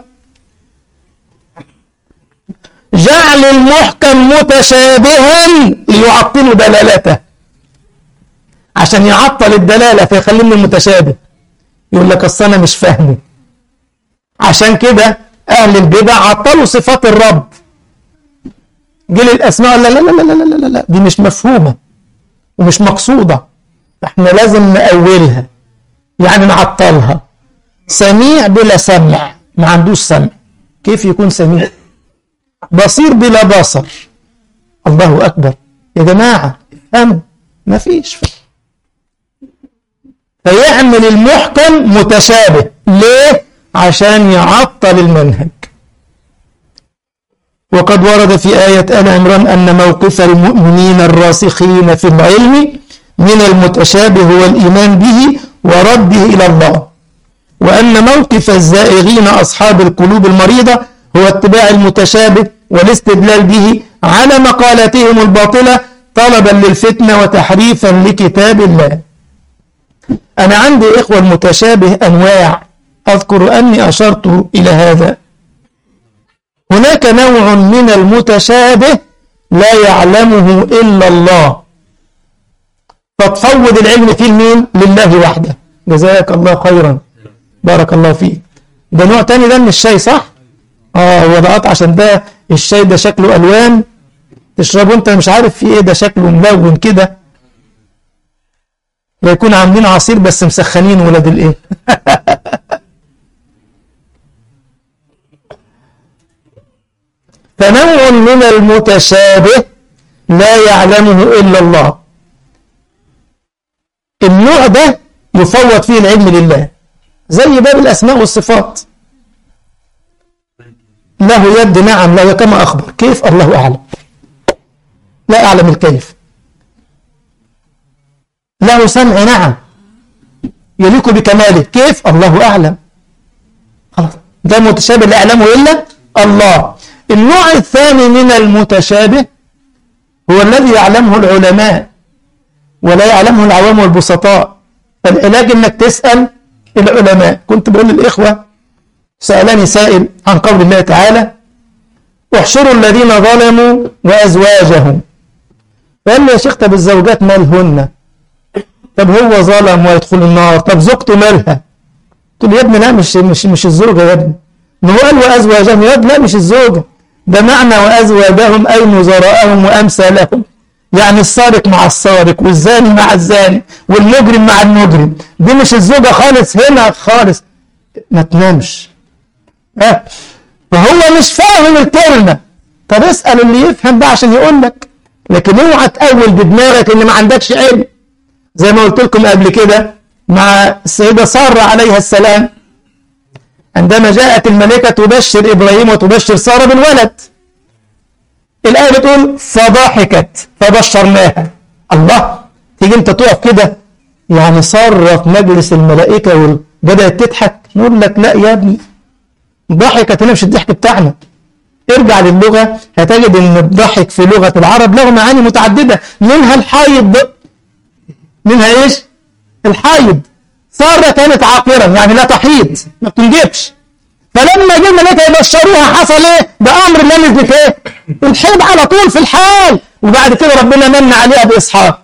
Speaker 1: جعل المحكم متشابها ليعطلوا دلالته، عشان يعطل الدلالة فيخليه من المتشابه. يقول لك أصل أنا مش فاهمه. عشان كده أهل البدع عطلوا صفات الرب. جيل الأسماء لا لا لا لا لا لا لا دي مش مفهومة ومش مقصودة، احنا لازم نأولها، يعني نعطلها. سميع بلا سمع، ما عندوش سمع، كيف يكون سميع؟ بصير بلا بصر، الله أكبر يا جماعة افهموا، ما فيش فهم. فيعمل المحكم متشابه ليه؟ عشان يعطل المنهج. وقد ورد في آية آل عمران أن موقف المؤمنين الراسخين في العلم من المتشابه هو الإيمان به ورده إلى الله، وأن موقف الزائغين أصحاب القلوب المريضة هو اتباع المتشابه والاستدلال به على مقالاتهم الباطلة طلبا للفتنة وتحريفا لكتاب الله. أنا عندي إخوة المتشابه أنواع، أذكر أني أشرت إلى هذا. هناك نوع من المتشابه لا يعلمه إلا الله، فتفوض العلم فيه لمين؟ لله وحده. جزاك الله خيرا، بارك الله فيك. ده نوع تاني ده من الشاي صح؟ آه وضعت عشان ده الشاي ده شكله ألوان تشربه أنت مش عارف فيه إيه، ده شكله ملون كده، يكون عاملين عصير بس مسخنين ولاد الإيه. فنوع من المتشابه لا يعلمه إلا الله، النوع ده يفوض فيه العلم لله، زي باب الأسماء والصفات. له يد، نعم، له كما أخبر، كيف؟ الله أعلم، لا أعلم الكيف. له سمع، نعم، يليق بكماله، كيف؟ الله أعلم. خلاص، ده متشابه لا يعلمه إلا الله. النوع الثاني من المتشابه هو الذي يعلمه العلماء ولا يعلمه العوام والبسطاء. فالعلاج انك تسأل العلماء. كنت بقول للإخوة، سألني سائل عن قول الله تعالى: احشروا الذين ظلموا وأزواجهم. فقال لي: يا شيخ طب الزوجات مالهن؟ طب هو ظلم ويدخل النار، طب زوجته مالها؟ قلت له: يا ابني لا، مش مش مش الزوجة يا ابني. ما هو قال وأزواجهم، يا ابني لا مش الزوجة، ده معنى وأزواجهم أي نظراءهم وأمثالهم، يعني السارق مع السارق والزاني مع الزاني والمجرم مع المجرم، دي مش الزوجة خالص هنا خالص. ما تنامش. أه؟ فهو مش فاهم الكلمة. طب اسأل اللي يفهم بقى عشان يقول لك، لكن اوعى تأول بدماغك ان ما عندكش علم. زي ما قلت لكم قبل كده مع السيدة سارة عليها السلام، عندما جاءت الملكة تبشر إبراهيم وتبشر سارة بالولد، الآية بتقول فضحكت فبشرناها. الله، تيجي انت تقف كده يعني سارة في مجلس الملائكة وبدأت تضحك؟ نقول لك لا يا ابني، ضحكت هنا مش الضحك بتاعنا. ارجع للغة هتجد ان الضحك في لغة العرب له معاني متعددة، منها الحايض. منها ايش؟ الحايض. سارة كانت عاقرا يعني لا تحيض، ما بتنجبش. فلما جه الملائكة يبشروها حصل ايه؟ ده امر الله نزلت ايه؟ الحيض على طول في الحال، وبعد كده ربنا من عليها باسحاق.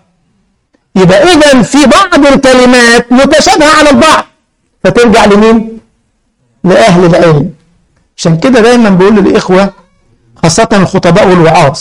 Speaker 1: يبقى اذا في بعض الكلمات متشابهة على البعض، فترجع لمين؟ لأهل العلم. عشان كده دايما بقول للإخوة خاصة الخطباء والوعاظ،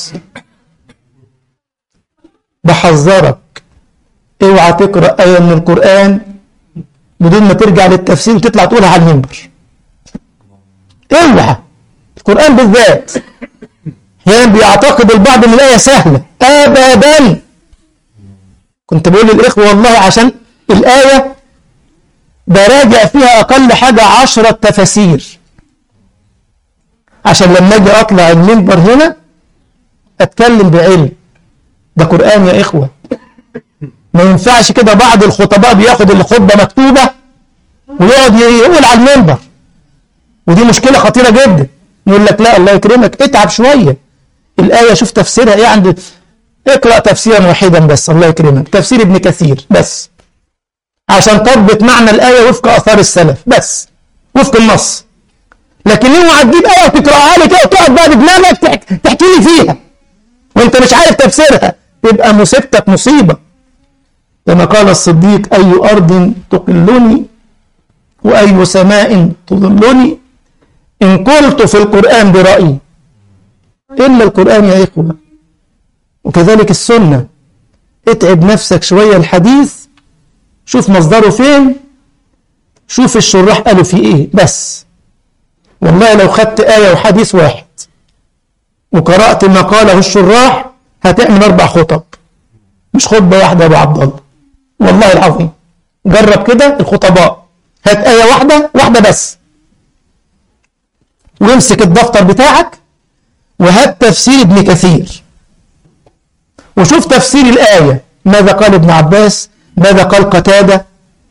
Speaker 1: بحذرك اوعى تقرأ آية من القرآن بدون ما ترجع للتفسير وتطلع تقولها على المنبر. اوعى. القرآن بالذات يعني بيعتقد البعض ان الآية سهلة. أبدا. كنت بقول للإخوة والله عشان الآية براجع فيها أقل حاجة عشرة تفاسير عشان لما أجي أطلع المنبر هنا أتكلم بعلم. ده قرآن يا إخوة. ما ينفعش كده بعض الخطباء بياخد الخطبة مكتوبة ويقعد يقول على المنبر، ودي مشكلة خطيرة جدا. يقول لك لا الله يكرمك اتعب شوية، الآية شوف تفسيرها ايه عند، اقرأ تفسيرا واحدا بس الله يكرمك، تفسير ابن كثير بس، عشان تضبط معنى الآية وفق آثار السلف بس، وفق النص. لكن اوعى تجيب آية وتقرأها لي كده وتقعد بقى بدماغك تحكي لي فيها وانت مش عارف تفسيرها، تبقى مصيبتك مصيبة. كما قال الصديق أي أرض تقلني وأي سماء تظلني إن قلت في القرآن برأيي إلا القرآن يا إخوة. وكذلك السنة، اتعب نفسك شوية الحديث، شوف مصدره فين، شوف الشراح قالوا فيه إيه بس. والله لو خدت آية وحديث واحد وقرأت ما قاله الشراح هتعمل أربع خطب، مش خطبة واحدة يا أبو عبد الله، والله العظيم. جرب كده الخطباء، هات آية واحدة واحدة بس وامسك الدفتر بتاعك وهات تفسير ابن كثير وشوف تفسير الآية ماذا قال ابن عباس، ماذا قال قتادة،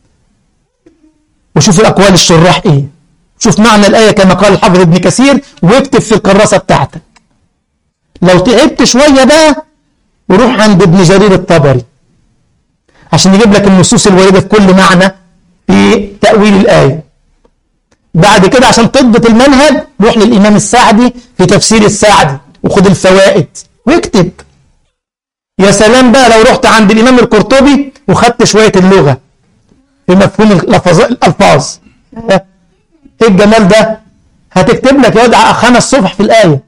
Speaker 1: وشوف الأقوال الشراح إيه، شوف معنى الآية كما قال الحافظ ابن كثير واكتب في الكراسة بتاعتك. لو تعبت شوية بقى وروح عند ابن جرير الطبري عشان يجيب لك النصوص الواردة في كل معنى في تأويل الآية. بعد كده عشان تضبط المنهج روح للإمام السعدي في تفسير السعدي وخد الفوائد واكتب. يا سلام بقى لو رحت عند الإمام القرطبي وخدت شوية اللغة في مفهوم الألفاظ، ايه الجمال ده؟ هتكتب لك يا خمس صفح في الآية.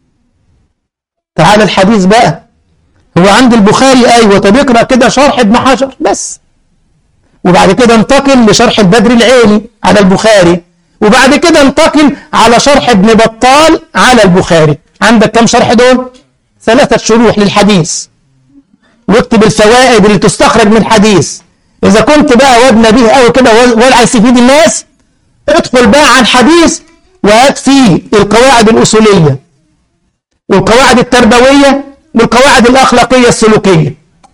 Speaker 1: تعال الحديث بقى، هو عند البخاري أيوة، طب اقرأ كده شرح ابن حجر بس، وبعد كده انتقل لشرح البدر العيني على البخاري، وبعد كده انتقل على شرح ابن بطال على البخاري. عندك كم شرح دول؟ ثلاثة شروح للحديث، واكتب الفوائد اللي تستخرج من الحديث. إذا كنت بقى واد نبيه قوي كده ولا عايز تفيد الناس، ادخل بقى على الحديث وهات فيه القواعد الأصولية والقواعد التربوية والقواعد الأخلاقية السلوكية،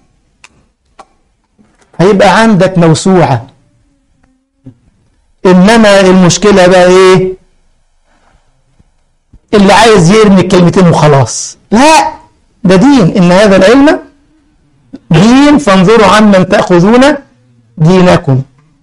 Speaker 1: هيبقى عندك موسوعة. إنما المشكلة بقى إيه؟ اللي عايز يرمي كلمتين وخلاص. لا، ده دين. إن هذا العلم دين فانظروا عمن تأخذون دينكم.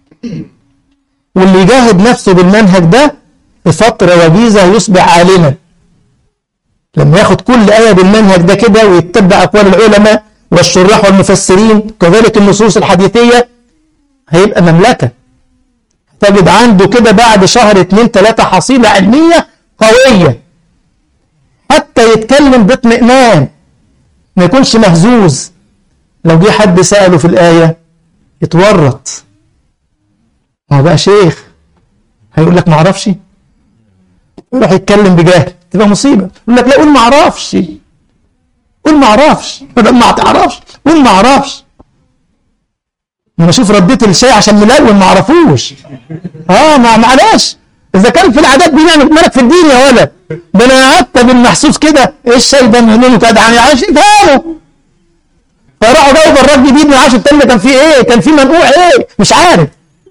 Speaker 1: واللي يجاهد نفسه بالمنهج ده بفترة وجيزة يصبح عالما. لما ياخد كل آية بالمنهج ده كده ويتبع أقوال العلماء والشراح والمفسرين كذلك النصوص الحديثية، هيبقى مملكة. تجد عنده كده بعد شهر اتنين تلاتة حصيلة علمية قوية، حتى يتكلم باطمئنان ما يكونش مهزوز. لو جه حد سأله في الآية يتورط، ما هو بقى شيخ هيقول لك ما اعرفش، يروح يتكلم بجهل، تبقى مصيبة. يقول لك لا قول ما اعرفش، قول ما اعرفش، ما تعرفش قول ما اعرفش. انا اشوف رديت الشاي عشان ملون ما اعرفوش. اه ما معلش، اذا كان في العادات دي نعمل مالك في الدين يا ولد. ده انا قعدت بالمحسوس كده ايه الشاي ده منين كده يعني عايش فاهمه. فراحوا جايب الراجل جديد من العاشر التاني كان فيه ايه؟ كان فيه منقوع ايه؟ مش عارف.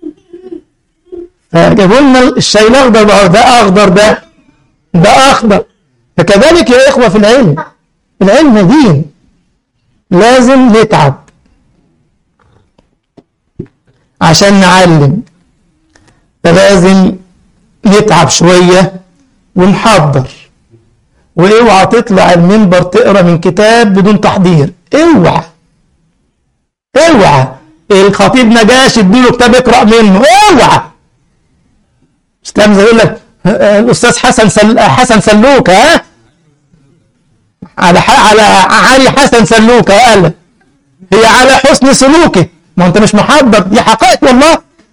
Speaker 1: فجابوا لنا الشاي الاخضر ده, ده اخضر ده ده اخضر. فكذلك يا اخوه في العلم، العلم دين، لازم نتعب عشان نعلم، فلازم نتعب شويه ونحضر. واوعى تطلع المنبر تقرا من كتاب بدون تحضير، اوعى اوعى. الخطيب نجاش اديله كتاب اقرا منه، اوعى. اسلام زي يقول لك الاستاذ حسن سل... حسن سلوك، ها على ح... على علي حسن سلوك، قال هي على حسن سلوكه. ما انت مش محضر، دي حقائق والله.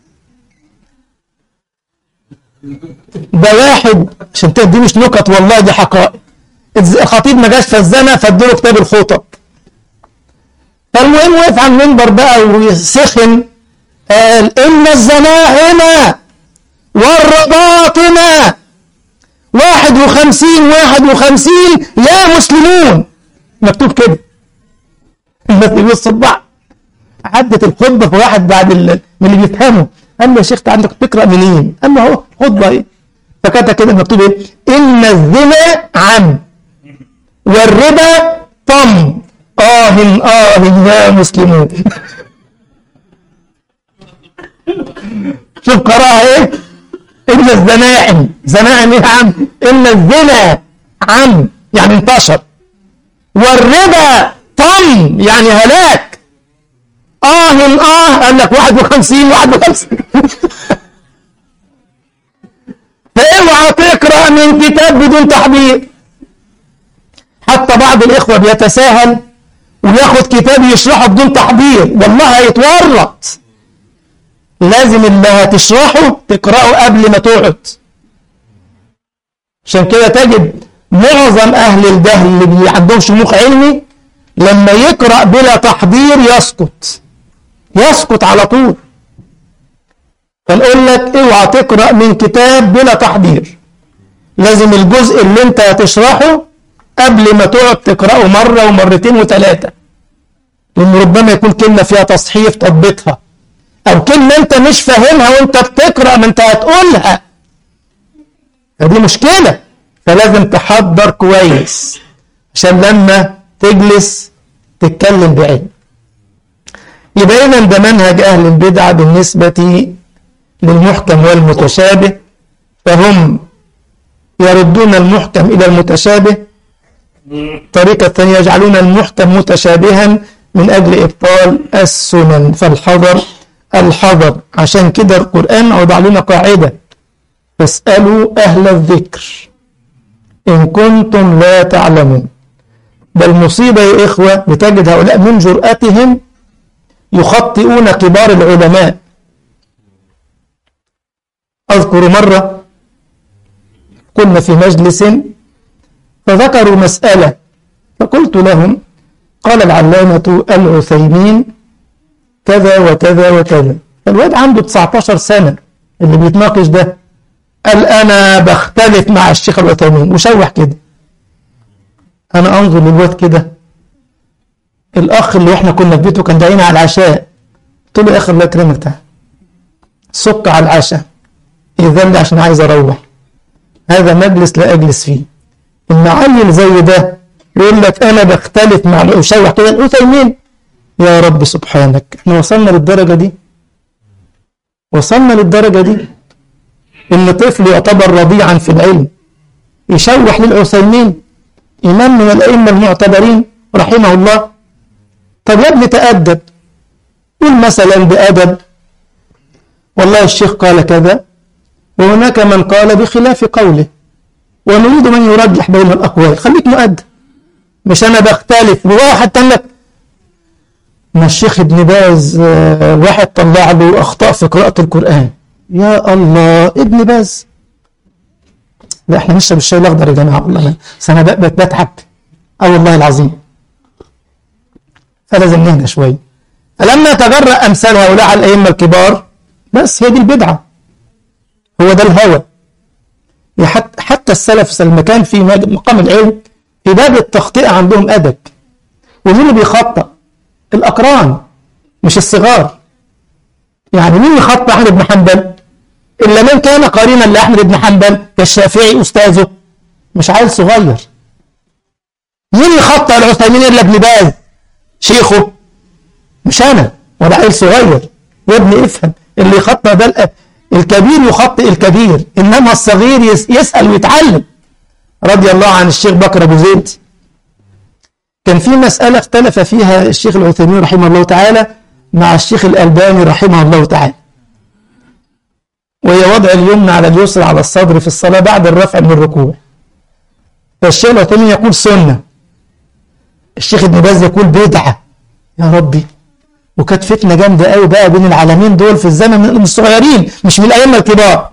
Speaker 1: ده واحد عشان دي مش نكت والله، دي حقائق. الخطيب ما جاش فالزنا فادوله كتاب الخطب. فالمهم وقف على المنبر بقى وسخن، قال ان الزناهمة والرباطمة واحد وخمسين واحد وخمسين يا مسلمون، مكتوب كده. الناس بيبصوا لبعض. عدت الخطبة في واحد بعد ال... من اللي بيفهموا قال له يا شيخ عندك بتقرأ منين؟ قال له اهو خطبة ايه؟ فكتب كده مكتوب ايه؟ ان الزنا عم والربا طم آه آه يا مسلمون. شوف قراءة ايه؟ إن الزنائم، زنائم ايه يا عم؟ إن الزنا عم يعني انتشر، والربا طم يعني هلاك. آه آه قال لك واحد وخمسين واحد وخمسين. فاوعى تقرأ من كتاب بدون تحضير. حتى بعض الإخوة بيتساهل وياخد كتاب يشرحه بدون تحضير، والله هيتورط. لازم اللي هتشرحه تقرأه قبل ما تقعد. عشان كده تجد معظم أهل الجهل اللي عندهم شموخ علمي لما يقرأ بلا تحضير يسقط يسقط على طول. فنقول لك اوعى تقرأ من كتاب بلا تحضير. لازم الجزء اللي انت هتشرحه قبل ما تقعد تقرأه مرة ومرتين وثلاثة، لأن ربما يكون كلمة فيها تصحيف تضبطها، أو كلمة أنت مش فاهمها وأنت بتقرأ ما أنت هتقولها، فدي مشكلة. فلازم تحضر كويس عشان لما تجلس تتكلم بعلم. يبقى إذا ده منهج أهل البدعة بالنسبة للمحكم والمتشابه، فهم يردون المحكم إلى المتشابه. الطريقة الثانية يجعلون المحكم متشابها من أجل إبطال السنن. فالحذر الحذر. عشان كده القرآن وضع لنا قاعدة: فاسألوا أهل الذكر إن كنتم لا تعلمون. بل مصيبة يا إخوة، بتجد هؤلاء من جرأتهم يخطئون كبار العلماء. أذكر مرة كنا في مجلس فذكروا مسألة، فقلت لهم: قال العلامة العثيمين كذا وكذا وكذا. الواد عنده تسعة عشر سنة اللي بيتناقش ده، قال: أنا بختلف مع الشيخ العثيمين، وشوح كده. أنا أنظر للواد كده، الأخ اللي إحنا كنا في بيته كان داعينا على العشاء، قلت له: يا أخي الله يكرمك تعال سك على العشاء، إذن لي عشان عايز أروح، هذا مجلس لا أجلس فيه. إن عيل زي ده يقول لك أنا بختلف مع وشوح كده العثيمين. يا رب سبحانك، احنا وصلنا للدرجة دي، وصلنا للدرجة دي إن طفل يعتبر رضيعا في العلم يشوح للعثيمين، إمام من الأئمة المعتبرين رحمه الله. طب يا ابني تأدب، قول مثلا بأدب: والله الشيخ قال كذا وهناك من قال بخلاف قوله ونريد من يرجح بين الأقوال. خليك مؤدب، مش أنا بختلف. وواحد قال لك: ما الشيخ ابن باز واحد طلع له أخطاء في قراءة القرآن. يا الله، ابن باز؟ لا احنا نشرب الشاي الأخضر يا جماعة، والله بس أنا بتعب. أه والله العظيم. فلازم نهدى شوية. فلما تجرأ أمثال هؤلاء على الأئمة الكبار، بس هي دي البدعة، هو ده الهوى. حتى السلف لما كان في مقام العلم في باب التخطئة عندهم أدب. ومين اللي بيخطأ؟ الأقران مش الصغار. يعني مين يخطأ؟ أحمد بن حنبل، إلا من كان قرينا لأحمد بن حنبل كالشافعي أستاذه، مش عيل صغير. مين يخطأ العثيمين إلا ابن باز شيخه؟ مش أنا ولا عيل صغير. يا ابني افهم، اللي يخطأ ده الكبير يخطئ الكبير، إنما الصغير يسأل ويتعلم. رضي الله عن الشيخ بكر أبو زيد، كان في مسألة اختلف فيها الشيخ العثيمين رحمه الله تعالى مع الشيخ الألباني رحمه الله تعالى، وهي وضع اليمنى على اليسرى على الصدر في الصلاة بعد الرفع من الركوع. فالشيخ العثيمين يقول سنة، الشيخ ابن باز يقول بدعة. يا ربي، وكانت فتنة جامدة قوي بقى بين العالمين دول في الزمن من الصغيرين مش من الأئمة الكبار.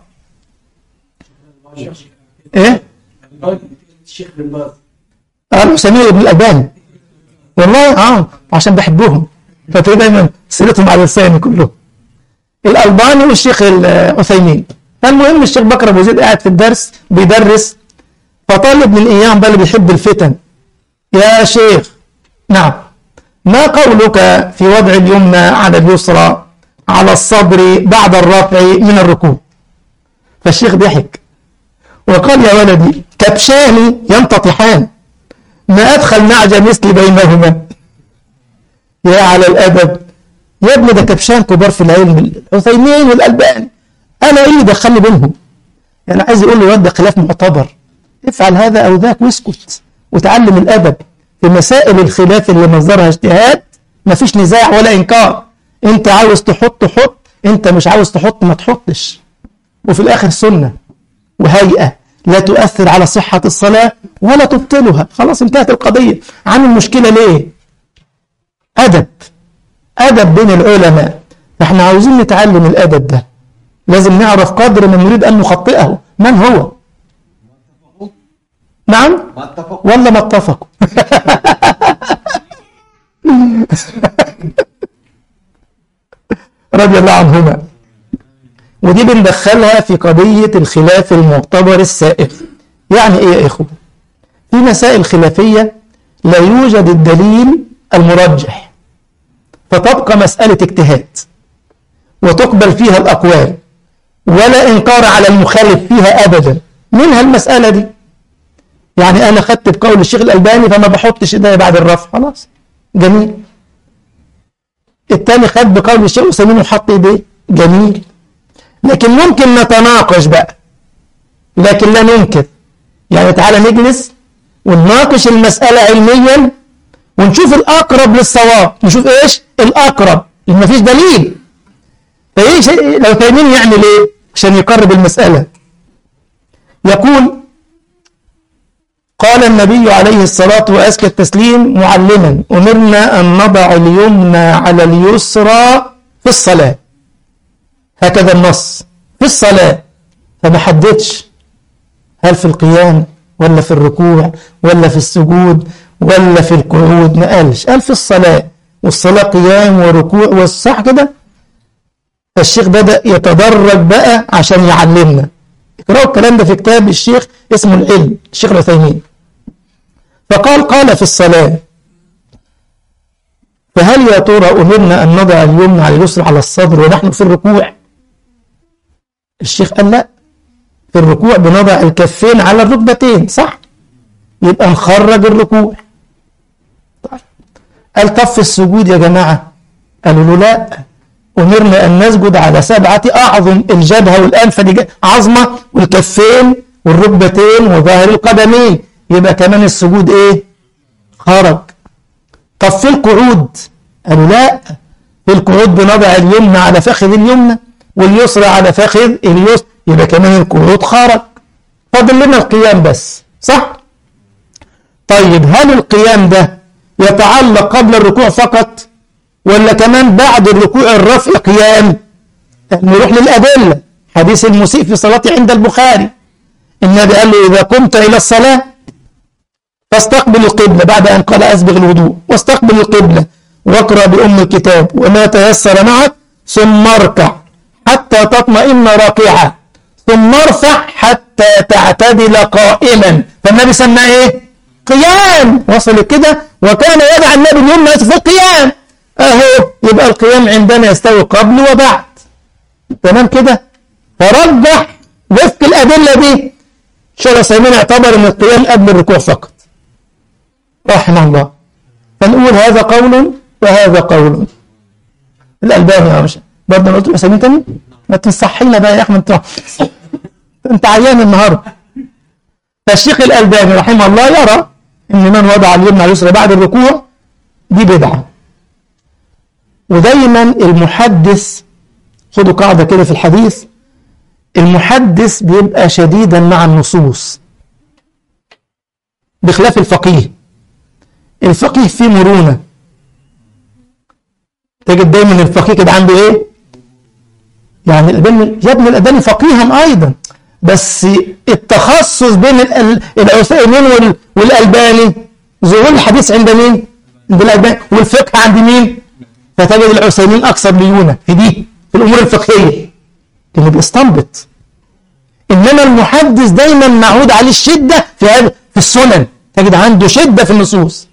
Speaker 1: إيه؟
Speaker 2: الشيخ بن باز
Speaker 1: اه العثيمين ابن الألباني والله اه عشان بحبهم فتلاقي دايما سيرتهم على لساني كلهم، الألباني والشيخ العثيمين. فالمهم الشيخ بكر أبو زيد قاعد في الدرس بيدرس، فطالب من إيام بقى اللي بيحب الفتن، يا شيخ نعم ما قولك في وضع اليمنى على اليسرى على الصدر بعد الرفع من الركوع؟ فالشيخ ضحك وقال يا ولدي كبشان ينتطحان ما أدخل نعج مثل بينهما. يا على الأدب يا ابني، ده كبشان كبار في العلم العثيمين والألباني، أنا إيه اللي دخلني بينهم؟ يعني عايز يقول له يا ده خلاف معتبر، افعل هذا أو ذاك واسكت وتعلم الأدب. في مسائل الخلاف اللي مصدرها اجتهاد مفيش نزاع ولا إنكار، أنت عاوز تحط حط، أنت مش عاوز تحط ما تحطش. وفي الآخر سنة وهيئة لا تؤثر على صحة الصلاة ولا تبطلها، خلاص انتهت القضية. عن المشكلة ليه؟ أدب، أدب بين العلماء. فاحنا عاوزين نتعلم الأدب ده، لازم نعرف قدر من نريد أن نخطئه من هو. نعم والله ما اتفقوا رضي الله عنهما. ودي بندخلها في قضية الخلاف المعتبر السائغ. يعني ايه يا اخوة؟ في مسائل خلافية لا يوجد الدليل المرجح، فتبقى مسألة اجتهاد وتقبل فيها الأقوال ولا إنكار على المخالف فيها أبدا. منها المسألة دي، يعني أنا خدت بقول الشيخ الألباني فما بحطش إيديا بعد الرفع، خلاص جميل. التاني خد بقول الشيخ العثيمين وحط إيديه، جميل. لكن ممكن نتناقش بقى، لكن لا ننكر. يعني تعالى نجلس ونناقش المسألة علميا ونشوف الأقرب للصواب، نشوف إيش الأقرب، لأن مفيش دليل. فإيش لو تيمين يعمل إيه عشان يقرب المسألة؟ يقول قال النبي عليه الصلاة وأزكى التسليم معلما أمرنا أن نضع اليمنى على اليسرى في الصلاة، هكذا النص في الصلاة. فما حددش هل في القيام ولا في الركوع ولا في السجود ولا في القعود، ما قالش، قال في الصلاة، والصلاة قيام وركوع والصح كده. فالشيخ بدأ يتدرج بقى عشان يعلمنا. اقرأوا الكلام ده في كتاب الشيخ اسمه العلم، الشيخ العثيمين. فقال قال في الصلاة، فهل يا ترى أمرنا أن نضع اليمنى على اليسرى على الصدر ونحن في الركوع؟ الشيخ قال لا، في الركوع بنضع الكفين على الركبتين، صح؟ يبقى نخرج الركوع. قال طب في السجود يا جماعة؟ قالوا له لا، أمرنا أن نسجد على سبعة أعظم، الجبهة والأنف دي عظمة، والكفين والركبتين وظاهر القدمين، يبقى كمان السجود إيه؟ خرج. طب في القعود؟ قالوا لا، في القعود بنضع اليمنى على فخذ اليمنى واليسرى على فخذ اليسرى، يبقى كمان القعود خرج. فاضل لنا القيام بس، صح؟ طيب هل القيام ده يتعلق قبل الركوع فقط ولا كمان بعد الركوع الرفع قيام؟ نروح للأدلة. حديث المسيء في صلاته عند البخاري، النبي قال له إذا قمت إلى الصلاة فاستقبل القبلة، بعد أن قال أسبغ الوضوء، واستقبل القبلة واقرأ بأم الكتاب وما تيسر معك، ثم اركع حتى تطمئن راكعا، ثم ارفع حتى تعتدل قائما. فالنبي سماه ايه؟ قيام. وصل كده؟ وكان يدعى النبي اليمنى في القيام. اهو يبقى القيام عندنا يستوي قبل وبعد، تمام كده؟ فرجح وفق الأدلة دي. الشيخ العثيمين اعتبر ان القيام قبل الركوع فقط رحمه الله. فنقول هذا قول وهذا قول. الألباني يا مش برضه انا قلت العثيمين تاني؟ ما تنصحينا بقى يا احمد، انت انت عيان النهارده. فالشيخ الألباني رحمه الله يرى ان من وضع اليمنى على اليسرى بعد الركوع دي بدعه. ودايما المحدث، خدوا قاعده كده في الحديث، المحدث بيبقى شديدا مع النصوص بخلاف الفقيه. الفقيه فيه مرونة، تجد دايما الفقيه كده عنده ايه؟ يعني الألباني يا ابن الألباني فقيها أيضا، بس التخصص بين العثيمين والألباني ظهور الحديث عند مين؟ عند الألباني، والفقه عند مين؟ فتجد العثيمين أكثر ليونة في دي في الأمور الفقهية اللي بيستنبط. إنما المحدث دايما معود عليه الشدة في في السنن، تجد عنده شدة في النصوص،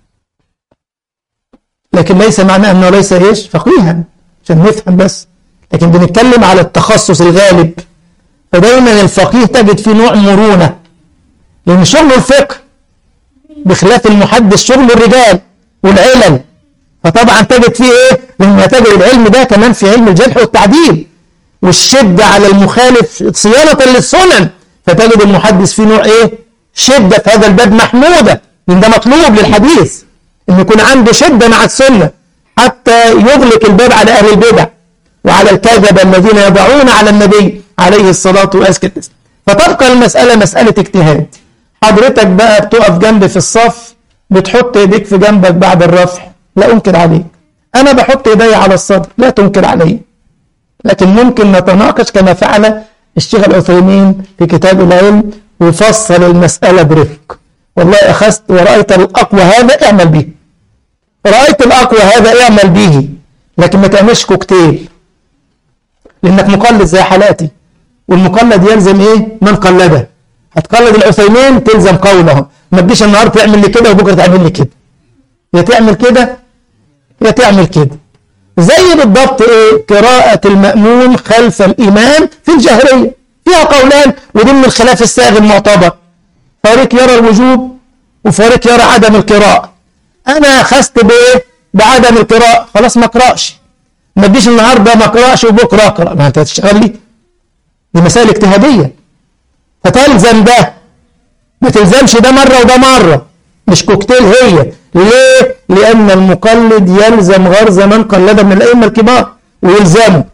Speaker 1: لكن ليس معناه أنه ليس إيش؟ فقيها، عشان نفهم بس، لكن بنتكلم على التخصص الغالب. فدايما الفقيه تجد فيه نوع مرونة، لأن شغل الفقه بخلاف المحدث شغل الرجال والعلل، فطبعا تجد فيه إيه؟ لما تجد العلم ده كمان في علم الجرح والتعديل والشدة على المخالف صيانة للسنن، فتجد المحدث فيه نوع إيه؟ شدة في هذا الباب محمودة، لأن ده مطلوب للحديث إن يكون عنده شدة مع السنة حتى يغلق الباب على أهل البدع وعلى الكذبة الذين يضعون على النبي عليه الصلاة والسلام. فتبقى المسألة مسألة اجتهاد. حضرتك بقى بتقف جنب في الصف، بتحط ايديك في جنبك بعد الرفع، لا أنكر عليك. أنا بحط ايدي على الصدر، لا تنكر علي. لكن ممكن نتناقش كما فعل الشيخ العثيمين في كتاب العلم وفصل المسألة برفق. والله أخذت ورأيت الأقوى هذا اعمل به، رأيت الأقوى هذا اعمل به، لكن ما تعملش كوكتيل، لأنك مقلد زي حالاتي، والمقلد يلزم إيه؟ من قلده. هتقلد العثيمين تلزم قوله، ما تجيش النهارده تعمل لي كده وبكره تعمل لي كده، يا تعمل كده يا تعمل كده. زي بالضبط إيه؟ قراءة المأموم خلف الإمام في الجهرية فيها قولان، ودي من الخلاف الساغ المعتبر، فريق يرى الوجوب وفريق يرى عدم القراءة. أنا أخذت بإيه؟ بعدم القراءة، خلاص ما أقرأش، ما تجيش النهارده ما أقرأش وبكرة أقرأ، ما أنت هتشتغل لي، دي مسائل اجتهادية، فتلزم ده، ما تلزمش ده مرة وده مرة، مش كوكتيل هي. ليه؟ لأن المقلد يلزم غرز من قلد من الأئمة الكبار ويلزمه.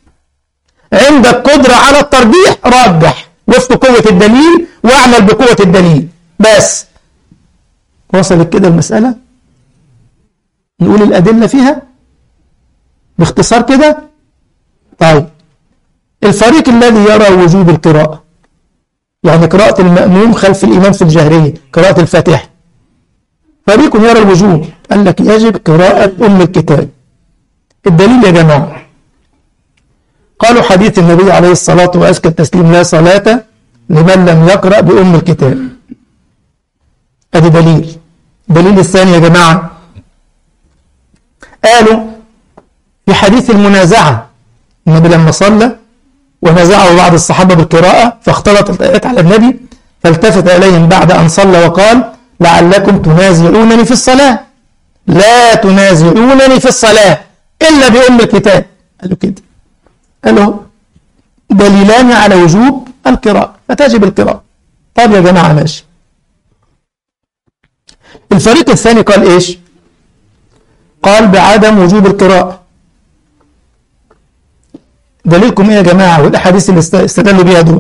Speaker 1: عندك قدرة على الترجيح رجح وفق قوة الدليل واعمل بقوة الدليل بس. وصلت كده المسألة؟ نقول الأدلة فيها باختصار كده. طيب الفريق الذي يرى وجوب القراءة، يعني قراءة المأموم خلف الإمام في الجهرية، قراءة الفاتحة، فريق يرى الوجوب، قال لك يجب قراءة أم الكتاب. الدليل يا جماعة، قالوا حديث النبي عليه الصلاة وأزكى التسليم: لا صلاة لمن لم يقرأ بأم الكتاب. ادي دليل. الدليل الثاني يا جماعة، قالوا في حديث المنازعة، النبي لما صلى ونازعه بعض الصحابة بالقراءة فاختلطت الآيات على النبي، فالتفت إليهم بعد أن صلى وقال: لعلكم تنازعونني في الصلاة، لا تنازعونني في الصلاة إلا بأم الكتاب. قالوا كده، قالوا دليلان على وجوب القراءة، فتجب القراءة. طب يا جماعة ماشي. الفريق الثاني قال إيش؟ قال بعدم وجوب القراءة. دليلكم إيه يا جماعة؟ والأحاديث اللي استدلوا بها دول،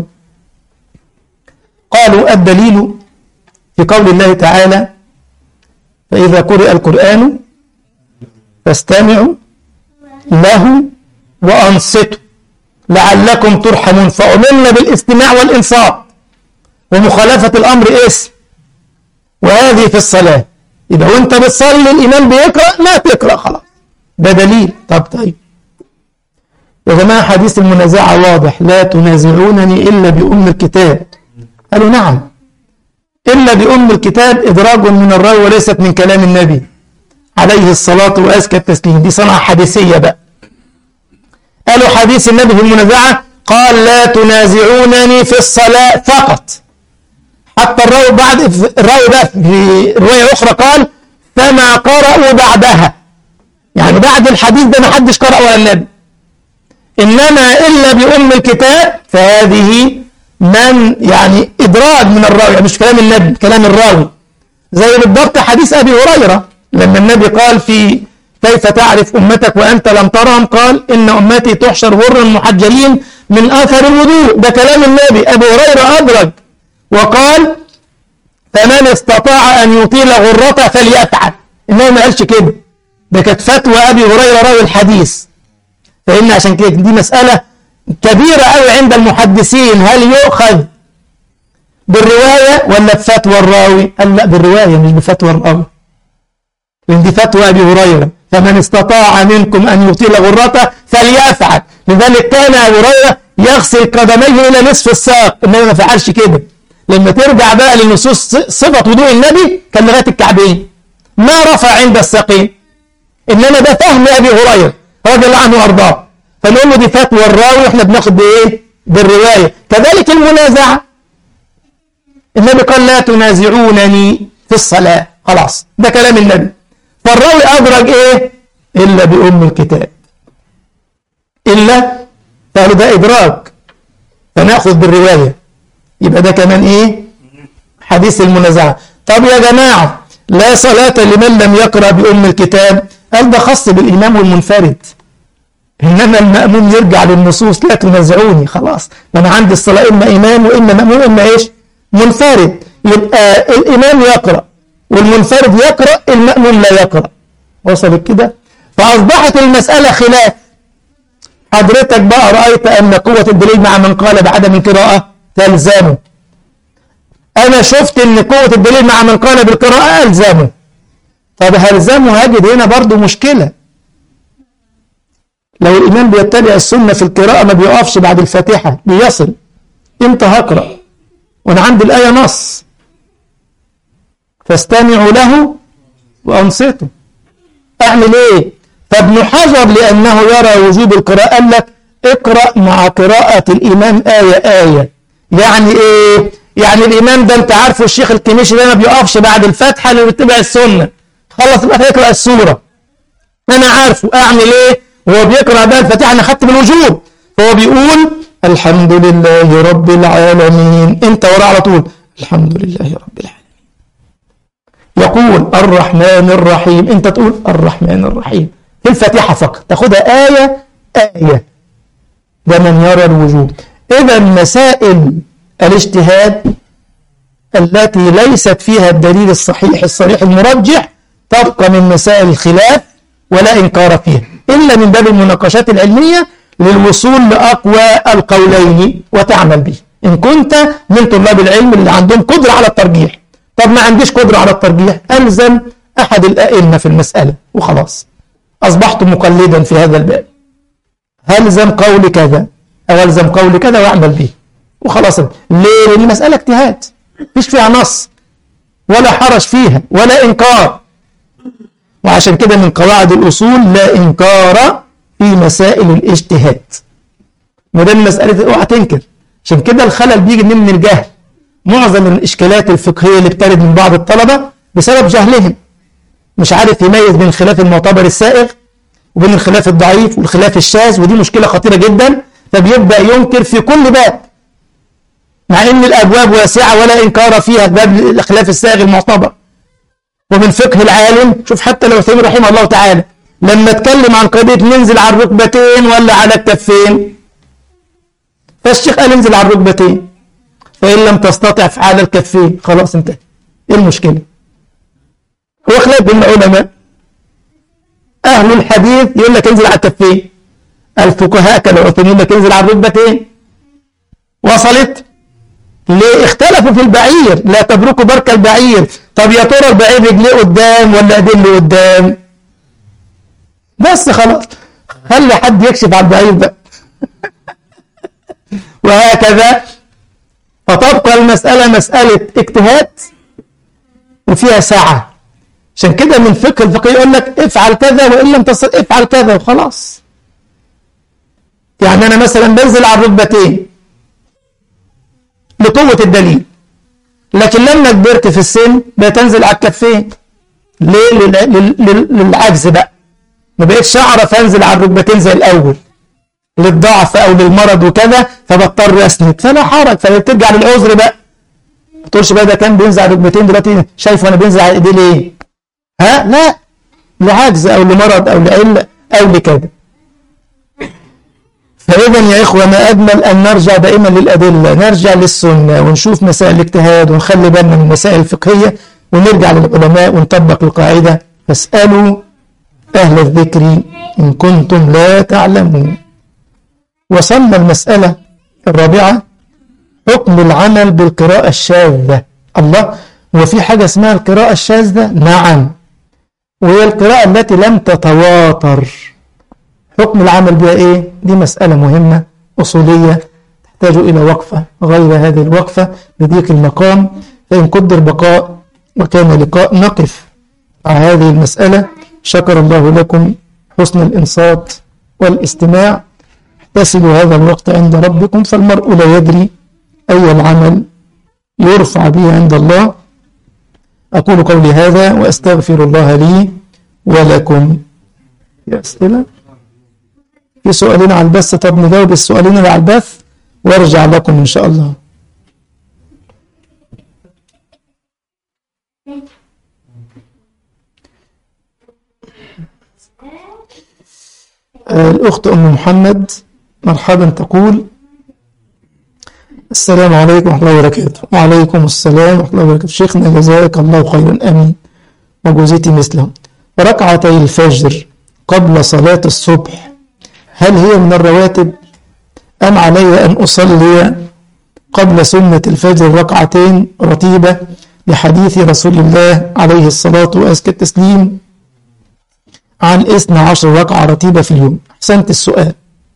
Speaker 1: قالوا الدليل في قول الله تعالى: فإذا قرئ القرآن فاستمعوا له وأنصتوا لعلكم ترحمون. فأمرنا بالاستماع والإنصات، ومخالفة الأمر اسم، وهذه في الصلاة. يبقى وانت بتصلي الإمام بيقرأ لا تقرأ، خلاص ده دليل. طب طيب يا جماعة، حديث المنازعة واضح: لا تنازعونني إلا بأم الكتاب. قالوا نعم، إلا بأم الكتاب إدراج من الراوي وليست من كلام النبي عليه الصلاة وأزكى التسليم، دي صنعة حديثية بقى. قالوا حديث النبي في المنازعة قال: لا تنازعونني في الصلاة فقط. حتى الراوي بعد الراوي بقى في رواية أخرى قال: فما قرأوا بعدها، يعني بعد الحديث ده ما حدش قرأ ولا النبي. إنما إلا بأم الكتاب فهذه من يعني إدراج من الراوي، يعني مش كلام النبي، كلام الراوي. زي بالضبط حديث أبي هريرة لما النبي قال في كيف تعرف أمتك وأنت لم ترهم؟ قال: إن أمتي تحشر غرا محجلين من أثر الوضوء. ده كلام النبي. أبو هريرة أدرك وقال فمن استطاع أن يطيل غرته فليفعل. إنه ما قالش كده، ده كانت فتوى أبي هريرة راوي الحديث. فإن عشان كده دي مسألة كبيرة أوي عند المحدثين، هل يؤخذ بالرواية ولا بفتوى الراوي؟ قال لا بالرواية مش بفتوى الراوي، لأن دي فتوى أبي هريرة، فمن استطاع منكم أن يطيل غرته فليفعل. لذلك كان أبو هريرة يغسل قدميه إلى نصف الساق، إنما ما فعلش كده. لما ترجع بقى لنصوص صفة وضوء النبي كان لغاية الكعبين، ما رفع عند الساقين. إنما ده فهم أبي هريرة رضي الله عنه وأرضاه، فنقول له دي فتوى الراوي وإحنا بناخد بإيه؟ بالرواية. كذلك المنازعة، النبي قال لا تنازعونني في الصلاة، خلاص ده كلام النبي. فالراوي أدرج إيه؟ إلا بأم الكتاب، إلا فقالوا ده إدراك فنأخذ بالرواية. يبقى ده كمان إيه؟ حديث المنازعة. طب يا جماعة لا صلاة لمن لم يقرأ بأم الكتاب، قال ده خاص بالإمام والمنفرد، إنما المأموم يرجع للنصوص لا تنازعوني، خلاص ما أنا عندي الصلاة إما إمام وإما مأموم إما إيش؟ منفرد. يبقى الإمام يقرأ والمنفرد يقرأ، المأموم لا يقرأ. وصلت كده؟ فأصبحت المسألة خلاف. حضرتك بقى رأيت أن قوة الدليل مع من قال بعدم القراءة تلزمه. أنا شفت أن قوة الدليل مع من قال بالقراءة ألزمه. طب هلزمه هجد هنا برضو مشكلة. لو الإمام بيتبع السنة في القراءة ما بيقفش بعد الفاتحة، بيصل إمتى هقرأ وأنا عندي الآية نص؟ فاستمعوا له وأنصتوا. أعمل إيه؟ فابن حجر لأنه يرى وجوب القراءة قال لك اقرأ مع قراءة الإمام آية آية. يعني إيه؟ يعني الإمام ده أنت عارفه الشيخ الكنيشي ده ما بيقفش بعد الفاتحة اللي بيتبع السنة، خلص بقى يقرأ السورة. أنا عارفه، أعمل إيه؟ وهو بيقرأ بقى الفاتحة أنا خدت بالوجوب، فهو بيقول الحمد لله رب العالمين، أنت وراه على طول الحمد لله رب العالمين. يقول الرحمن الرحيم، أنت تقول الرحمن الرحيم في الفاتحة فقط، تاخدها آية آية. ده من يرى الوجوب. إذا مسائل الاجتهاد التي ليست فيها الدليل الصحيح الصريح المرجح تبقى من مسائل الخلاف ولا إنكار فيها، إلا من باب المناقشات العلمية للوصول لأقوى القولين وتعمل به إن كنت من طلاب العلم اللي عندهم قدرة على الترجيح. طب ما عنديش قدرة على الترجيح، ألزم أحد الأئمة في المسألة وخلاص، أصبحت مقلدا في هذا الباب. هلزم قول كذا أو ألزم قول كذا وأعمل به وخلاص. ليه؟ لأن المسألة اجتهاد مفيش فيها نص ولا حرج فيها ولا إنكار. وعشان كده من قواعد الأصول لا إنكار في مسائل الاجتهاد. وده مسألة اوعى تنكر. عشان كده الخلل بيجي من الجهل. معظم الإشكالات الفقهية اللي بترد من بعض الطلبة بسبب جهلهم، مش عارف يميز بين الخلاف المعتبر السائغ وبين الخلاف الضعيف والخلاف الشاذ، ودي مشكلة خطيرة جدا. فبيبدأ ينكر في كل باب مع ان الابواب واسعة ولا انكار فيها، باب الخلاف السائغ المعتبر. ومن فقه العالم شوف حتى لو عثيمين رحمه الله تعالى لما اتكلم عن قضية ننزل على الركبتين ولا على الكفين، فالشيخ قال انزل على الركبتين، فإن لم تستطع فعلى الكفين، خلاص انتهى. ايه المشكلة؟ هو خلاف بين العلماء. اهل الحديث يقول لك انزل على الكفين، الفقهاء كانوا يقول لك انزل على الركبتين. وصلت؟ ليه؟ اختلفوا في البعير، لا تبركوا برك البعير. طب يا ترى البعير رجليه قدام ولا ايديه اللي قدام؟ بس خلاص خلي حد يكشف على البعير بقى. وهكذا. فتبقى المسألة مسألة اجتهاد وفيها سعة. عشان كده من فقه الفقه يقول لك افعل كذا وإن لم تستطع افعل كذا وخلاص. يعني أنا مثلا بنزل على الركبتين لقوة الدليل، لكن لما كبرت في السن بتنزل على الكفين. ليه؟ للعجز بقى، ما بقتش اعرف انزل على الركبتين زي الاول للضعف او للمرض وكذا، فبضطر اسند، فلا حرج، فبترجع للعذر بقى. ما تقولش بقى ده كان بينزل على الركبتين دلوقتي شايف وانا بينزل على ايديه ليه؟ ها؟ لا، لعجز او لمرض او لعله او لكذا. فإذا يا إخوة ما أجمل أن نرجع دائما للأدلة، نرجع للسنة ونشوف مسائل الاجتهاد ونخلي بالنا من المسائل الفقهية ونرجع للعلماء ونطبق القاعدة فاسألوا أهل الذكر إن كنتم لا تعلمون. وصلنا المسألة الرابعة حكم العمل بالقراءة الشاذة. الله، هو في حاجة اسمها القراءة الشاذة؟ نعم، وهي القراءة التي لم تتواتر. حكم العمل بها إيه؟ دي مسألة مهمة أصولية تحتاج إلى وقفة غير هذه الوقفة لضيق المقام، فإن قدر بقاء وكان لقاء نقف على هذه المسألة. شكر الله لكم حسن الإنصات والاستماع. احتسبوا هذا الوقت عند ربكم، فالمرء لا يدري أي العمل يرفع به عند الله. أقول قولي هذا وأستغفر الله لي ولكم. في أسئلة؟ في سؤالين على البث؟ طب نجاوب السؤالين اللي على البث وارجع لكم إن شاء الله. الأخت أم محمد مرحبا تقول: السلام عليكم ورحمة الله وبركاته. وعليكم السلام ورحمة الله وبركاته. شيخنا جزاك الله خيرا، آمين وجزيتي مثله. ركعتي الفجر قبل صلاة الصبح هل هي من الرواتب أم علي أن أصلي قبل سنة الفجر ركعتين رتيبة لحديث رسول الله عليه الصلاة وأزكى التسليم عن اثنتي عشرة ركعة رتيبة في اليوم؟ أحسنت السؤال.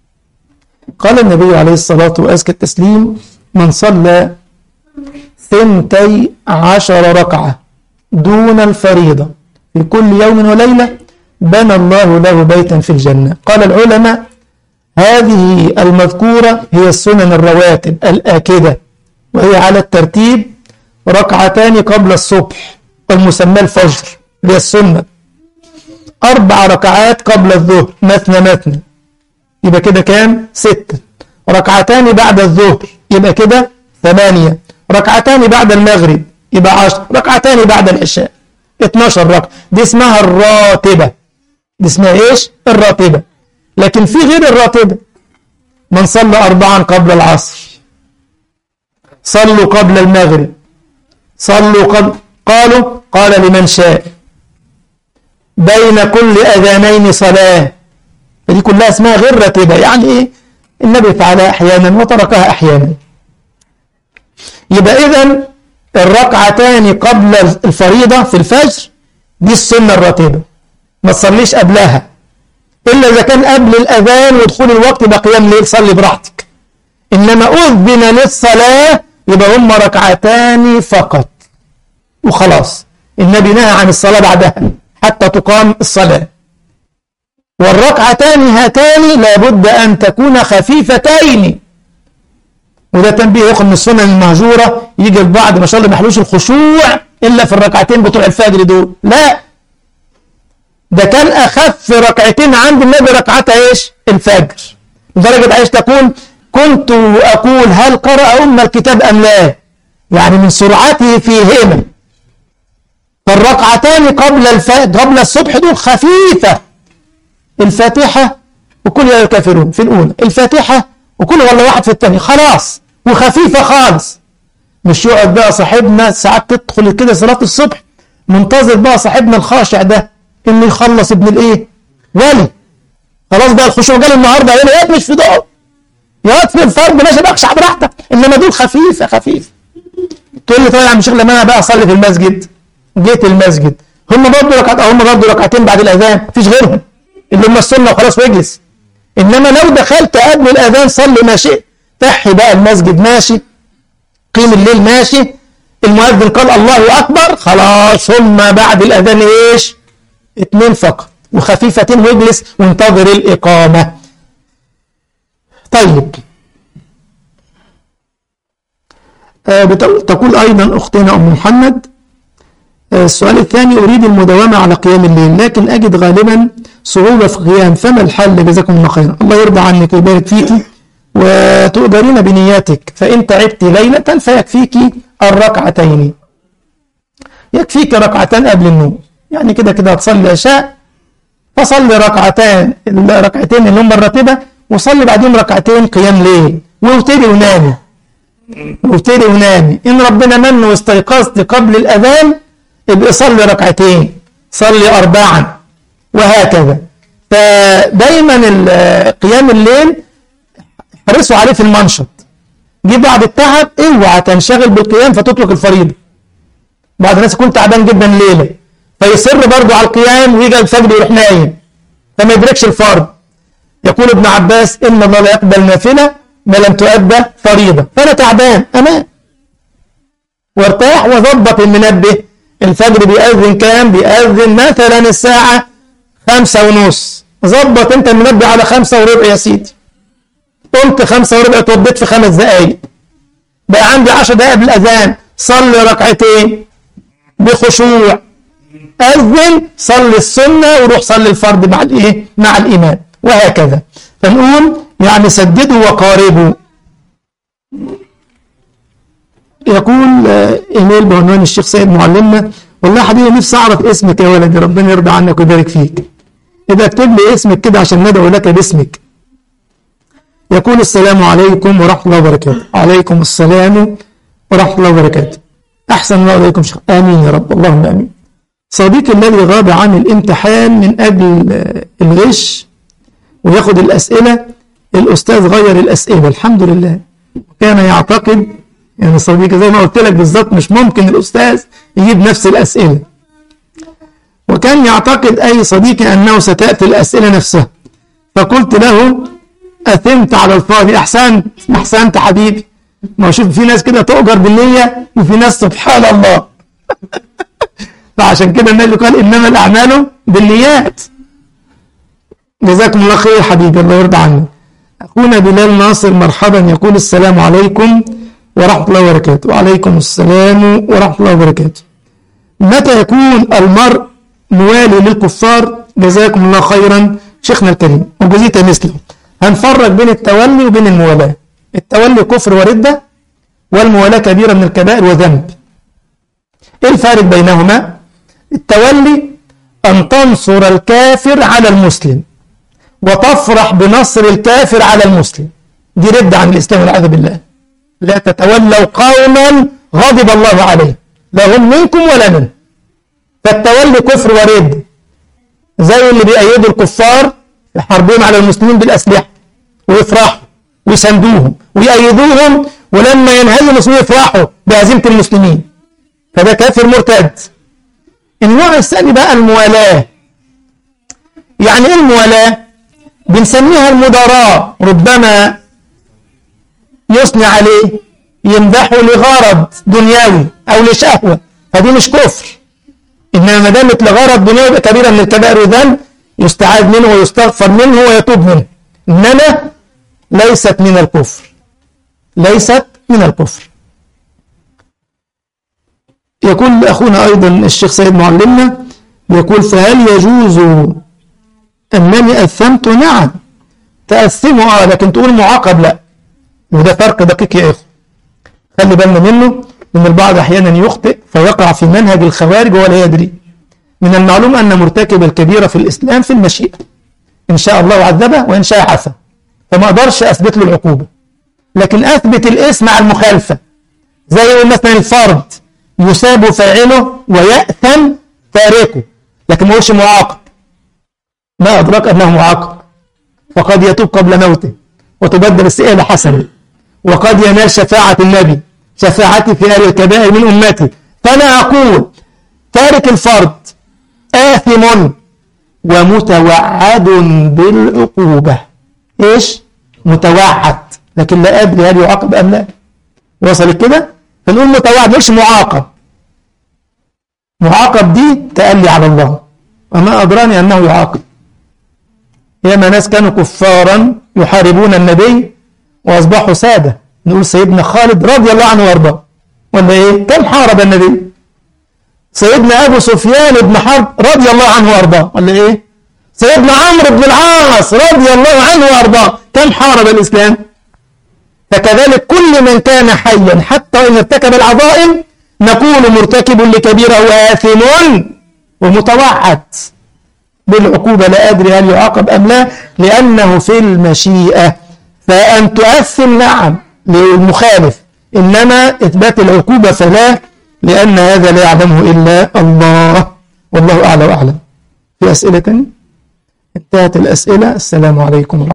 Speaker 1: قال النبي عليه الصلاة وأزكى التسليم: من صلى ثنتي عشر ركعة دون الفريضة في كل يوم وليلة بنى الله له بيتا في الجنة. قال العلماء: هذه المذكورة هي السنن الرواتب الآكدة، وهي على الترتيب ركعتان قبل الصبح والمسمى الفجر هي السنة، أربع ركعات قبل الظهر مثنى مثنى يبقى كده كام؟ ستة. ركعتان بعد الظهر يبقى كده ثمانية. ركعتان بعد المغرب يبقى عشر. ركعتان بعد العشاء اتناشر ركعة. دي اسمها الراتبة. دي اسمها ايش؟ الراتبة. لكن في غير الراتبة: من صلى أربعا قبل العصر، صلوا قبل المغرب، صلوا قبل، قالوا قال لمن شاء، بين كل أذانين صلاة. فدي كلها اسمها غير راتبة. يعني ايه؟ النبي فعلها أحيانا وتركها أحيانا. يبقى إذن الركعتان قبل الفريضة في الفجر دي السنة الراتبة، ما تصليش قبلها إلا إذا كان قبل الأذان ودخول الوقت بقيام ليل صلي براحتك. إنما أذن للصلاة يبقى هم ركعتان فقط وخلاص. النبي نهى عن الصلاة بعدها حتى تقام الصلاة. والركعتان هاتان لابد أن تكون خفيفتين. وده تنبيه يقول من السنن المهجورة. يجي البعض ما شاء الله ما يحلوش الخشوع إلا في الركعتين بتوع الفجر دول. لا، ده كان أخف ركعتين عند النبي ركعتا إيش؟ الفجر. لدرجة عائشة تقول: كنت أقول هل قرأ أم الكتاب أم لا؟ يعني من سرعته فيهما. فالركعتان قبل الفجر قبل الصبح دول خفيفة. الفاتحة وكل يا الكافرون في الأولى، الفاتحة وكل ولا واحد في الثانية، خلاص، وخفيفة خالص. مش يقعد بقى صاحبنا ساعات تدخل كده صلاة الصبح منتظر بقى صاحبنا الخاشع ده إنه يخلص ابن الإيه؟ ولي. خلاص بقى الخشوع جاله النهارده هنا، يا مش في ضوء يا في الفرد ماشي بقى اخشع براحتك. إنما دول خفيفة خفيفة. تقول لي طيب يا عم شيخ لما أنا بقى أصلي في المسجد، جيت المسجد هم برضه ركعتين، هم برضه ركعتين بعد الأذان مفيش غيرهم اللي هم السنة وخلاص واجلس. إنما لو دخلت قبل الأذان صلي ما شئت، تحي بقى المسجد ماشي، قيم الليل ماشي، المؤذن قال الله أكبر، خلاص هم بعد الأذان إيش؟ اتنين فقط وخفيفتين، واجلس وانتظر الإقامة. طيب آه تقول أيضا أختنا أم محمد: آه السؤال الثاني: أريد المداومة على قيام الليل لكن أجد غالبا صعوبة في القيام، فما الحل؟ جزاكم الله خيرا. الله يرضى عنك ويبارك فيك وتؤجرين بنياتك. فإن تعبت ليلة فيكفيك الركعتين، يكفيك ركعتان قبل النوم. يعني كده كده هتصلي عشاء فصلي ركعتان، الركعتين اللي هم الراتبة، وصلي بعدين ركعتين قيام ليل واوتري ونامي اوتري ونامي. إن ربنا من واستيقظت قبل الأذان ابقى صلي ركعتين، صلي أربعا، وهكذا. فدايما قيام الليل حرصوا عليه في المنشط. جه بعد التعب اوعى تنشغل بالقيام فتترك الفريضة. بعض الناس يكون تعبان جدا ليلة فيصر برضه على القيام ويجي الفجر يروح نايم فما يدركش الفرض. يقول ابن عباس إن الله لا يقبل نافلة ما لم تؤدى فريضة. فأنا تعبان أنام وارتاح وظبط المنبه. الفجر بيأذن كام؟ بيأذن مثلا الساعة خمسة ونص. ظبط انت المنبه على خمسة وربع يا سيدي. قمت خمسة وربع اتوضيت في خمس دقايق، بقى عندي عشر دقايق بالأذان، صلي ركعتين بخشوع. أذن صلي السنة وروح صلي الفرض مع الايه؟ مع الإمام، وهكذا. فنقول يعني سددوا وقاربوا. يقول إيميل بعنوان الشيخ سيد معلمنا: والله حبيبي نفسي أعرف اسمك يا ولدي، ربنا يرضى عنك ويبارك فيك. إذا اكتب لي اسمك كده عشان ندعو لك باسمك. يقول: السلام عليكم ورحمة الله وبركاته. عليكم السلام ورحمة الله وبركاته. أحسن الله عليكم شيخ. آمين يا رب، اللهم آمين. صديقي الذي غاب عن الامتحان من أجل الغش وياخد الأسئلة، الأستاذ غير الأسئلة الحمد لله. كان يعتقد يعني صديقي زي ما قلت لك بالظبط مش ممكن الأستاذ يجيب نفس الأسئلة، وكان يعتقد أي صديقي أنه ستأتي الأسئلة نفسها، فقلت له: أثمت على الفاضي. أحسنت أحسنت حبيبي. ما شوف في ناس كده تؤجر بالنية وفي ناس سبحان الله فعشان كده النبي قال: إنما الأعمال بالنيات. جزاكم الله خير حبيبي، الله يرضى عنك. أخونا بلال ناصر مرحبا، يقول: السلام عليكم ورحمة الله وبركاته. وعليكم السلام ورحمة الله وبركاته. متى يكون المرء موالي للكفار؟ جزاكم الله خيرا شيخنا الكريم وجزيت مثله. هنفرق بين التولي وبين الموالاة. التولي كفر وردة، والموالاة كبيرة من الكبائر وذنب. ايه الفارق بينهما؟ التولي أن تنصر الكافر على المسلم وتفرح بنصر الكافر على المسلم، دي ردة عن الإسلام والعياذ بالله. لا تتولوا قوما غضب الله عليهم لا هم منكم ولا منهم. فالتولي كفر ورد، زي اللي بيأيدوا الكفار يحاربون على المسلمين بالأسلحة ويفرحوا ويساندوهم ويأيدوهم، ولما ينهزموا المسلمين يفرحوا بهزيمة المسلمين، فده كافر مرتد. النوع الثاني بقى الموالاة. يعني ايه الموالاة؟ بنسميها المداراة. ربما يثني عليه يمدحه لغرض دنيوي أو لشهوة، فدي مش كفر. إنما ما دامت لغرض دنيوي كبيرة من الكبائر وذنب يستعاذ منه ويستغفر منه ويتوب منه، إنما ليست من الكفر، ليست من الكفر. يقول أخونا أيضا الشيخ سيد معلمنا، يقول: فهل يجوز أنني أثمت؟ نعم تأثموا، آه لكن تقول معاقب لا. وده فرق دقيق يا إخوة، خلي بالنا منه، لأن البعض أحيانا يخطئ فيقع في منهج الخوارج ولا يدري. من المعلوم أن مرتكب الكبيرة في الإسلام في المشيئة، إن شاء الله عذبه وإن شاء عفا، فما أقدرش أثبت له العقوبة، لكن أثبت الإثم مع المخالفة. زي مثلا الفرض يساب فاعله ويأثم تاركه، لكن ما هوش معاقب. ما أدرك أنه معاقب، وقد يتوب قبل موته وتبدل السيئة لحسنة، وقد ينال شفاعة النبي، شفاعتي في أهل الكبائر من أمتي. فأنا أقول تارك الفرض آثم ومتوعد بالعقوبة. إيش؟ متوعد، لكن لا أدري هل يعاقب أم لا. وصلت كده؟ فنقول متوعد مش معاقب. معاقب دي تألي على الله، وما أدراني أنه يعاقب. ياما ناس كانوا كفارا يحاربون النبي وأصبحوا سادة. نقول سيدنا خالد رضي الله عنه وارضاه، ولا إيه؟ كم حارب النبي؟ سيدنا أبو سفيان بن حرب رضي الله عنه وارضاه، ولا إيه؟ سيدنا عمرو بن العاص رضي الله عنه وارضاه، كم حارب الإسلام؟ فكذلك كل من كان حيا حتى وإن ارتكب العظائم نقول مرتكب لكبيرة وآثم ومتوعد. بالعقوبة لا أدري هل يعاقب أم لا، لأنه في المشيئة. فأن تؤثم نعم للمخالف، إنما إثبات العقوبة فلا، لأن هذا لا يعلمه إلا الله، والله أعلى وأعلم. في أسئلة تانية؟ انتهت الأسئلة. السلام عليكم.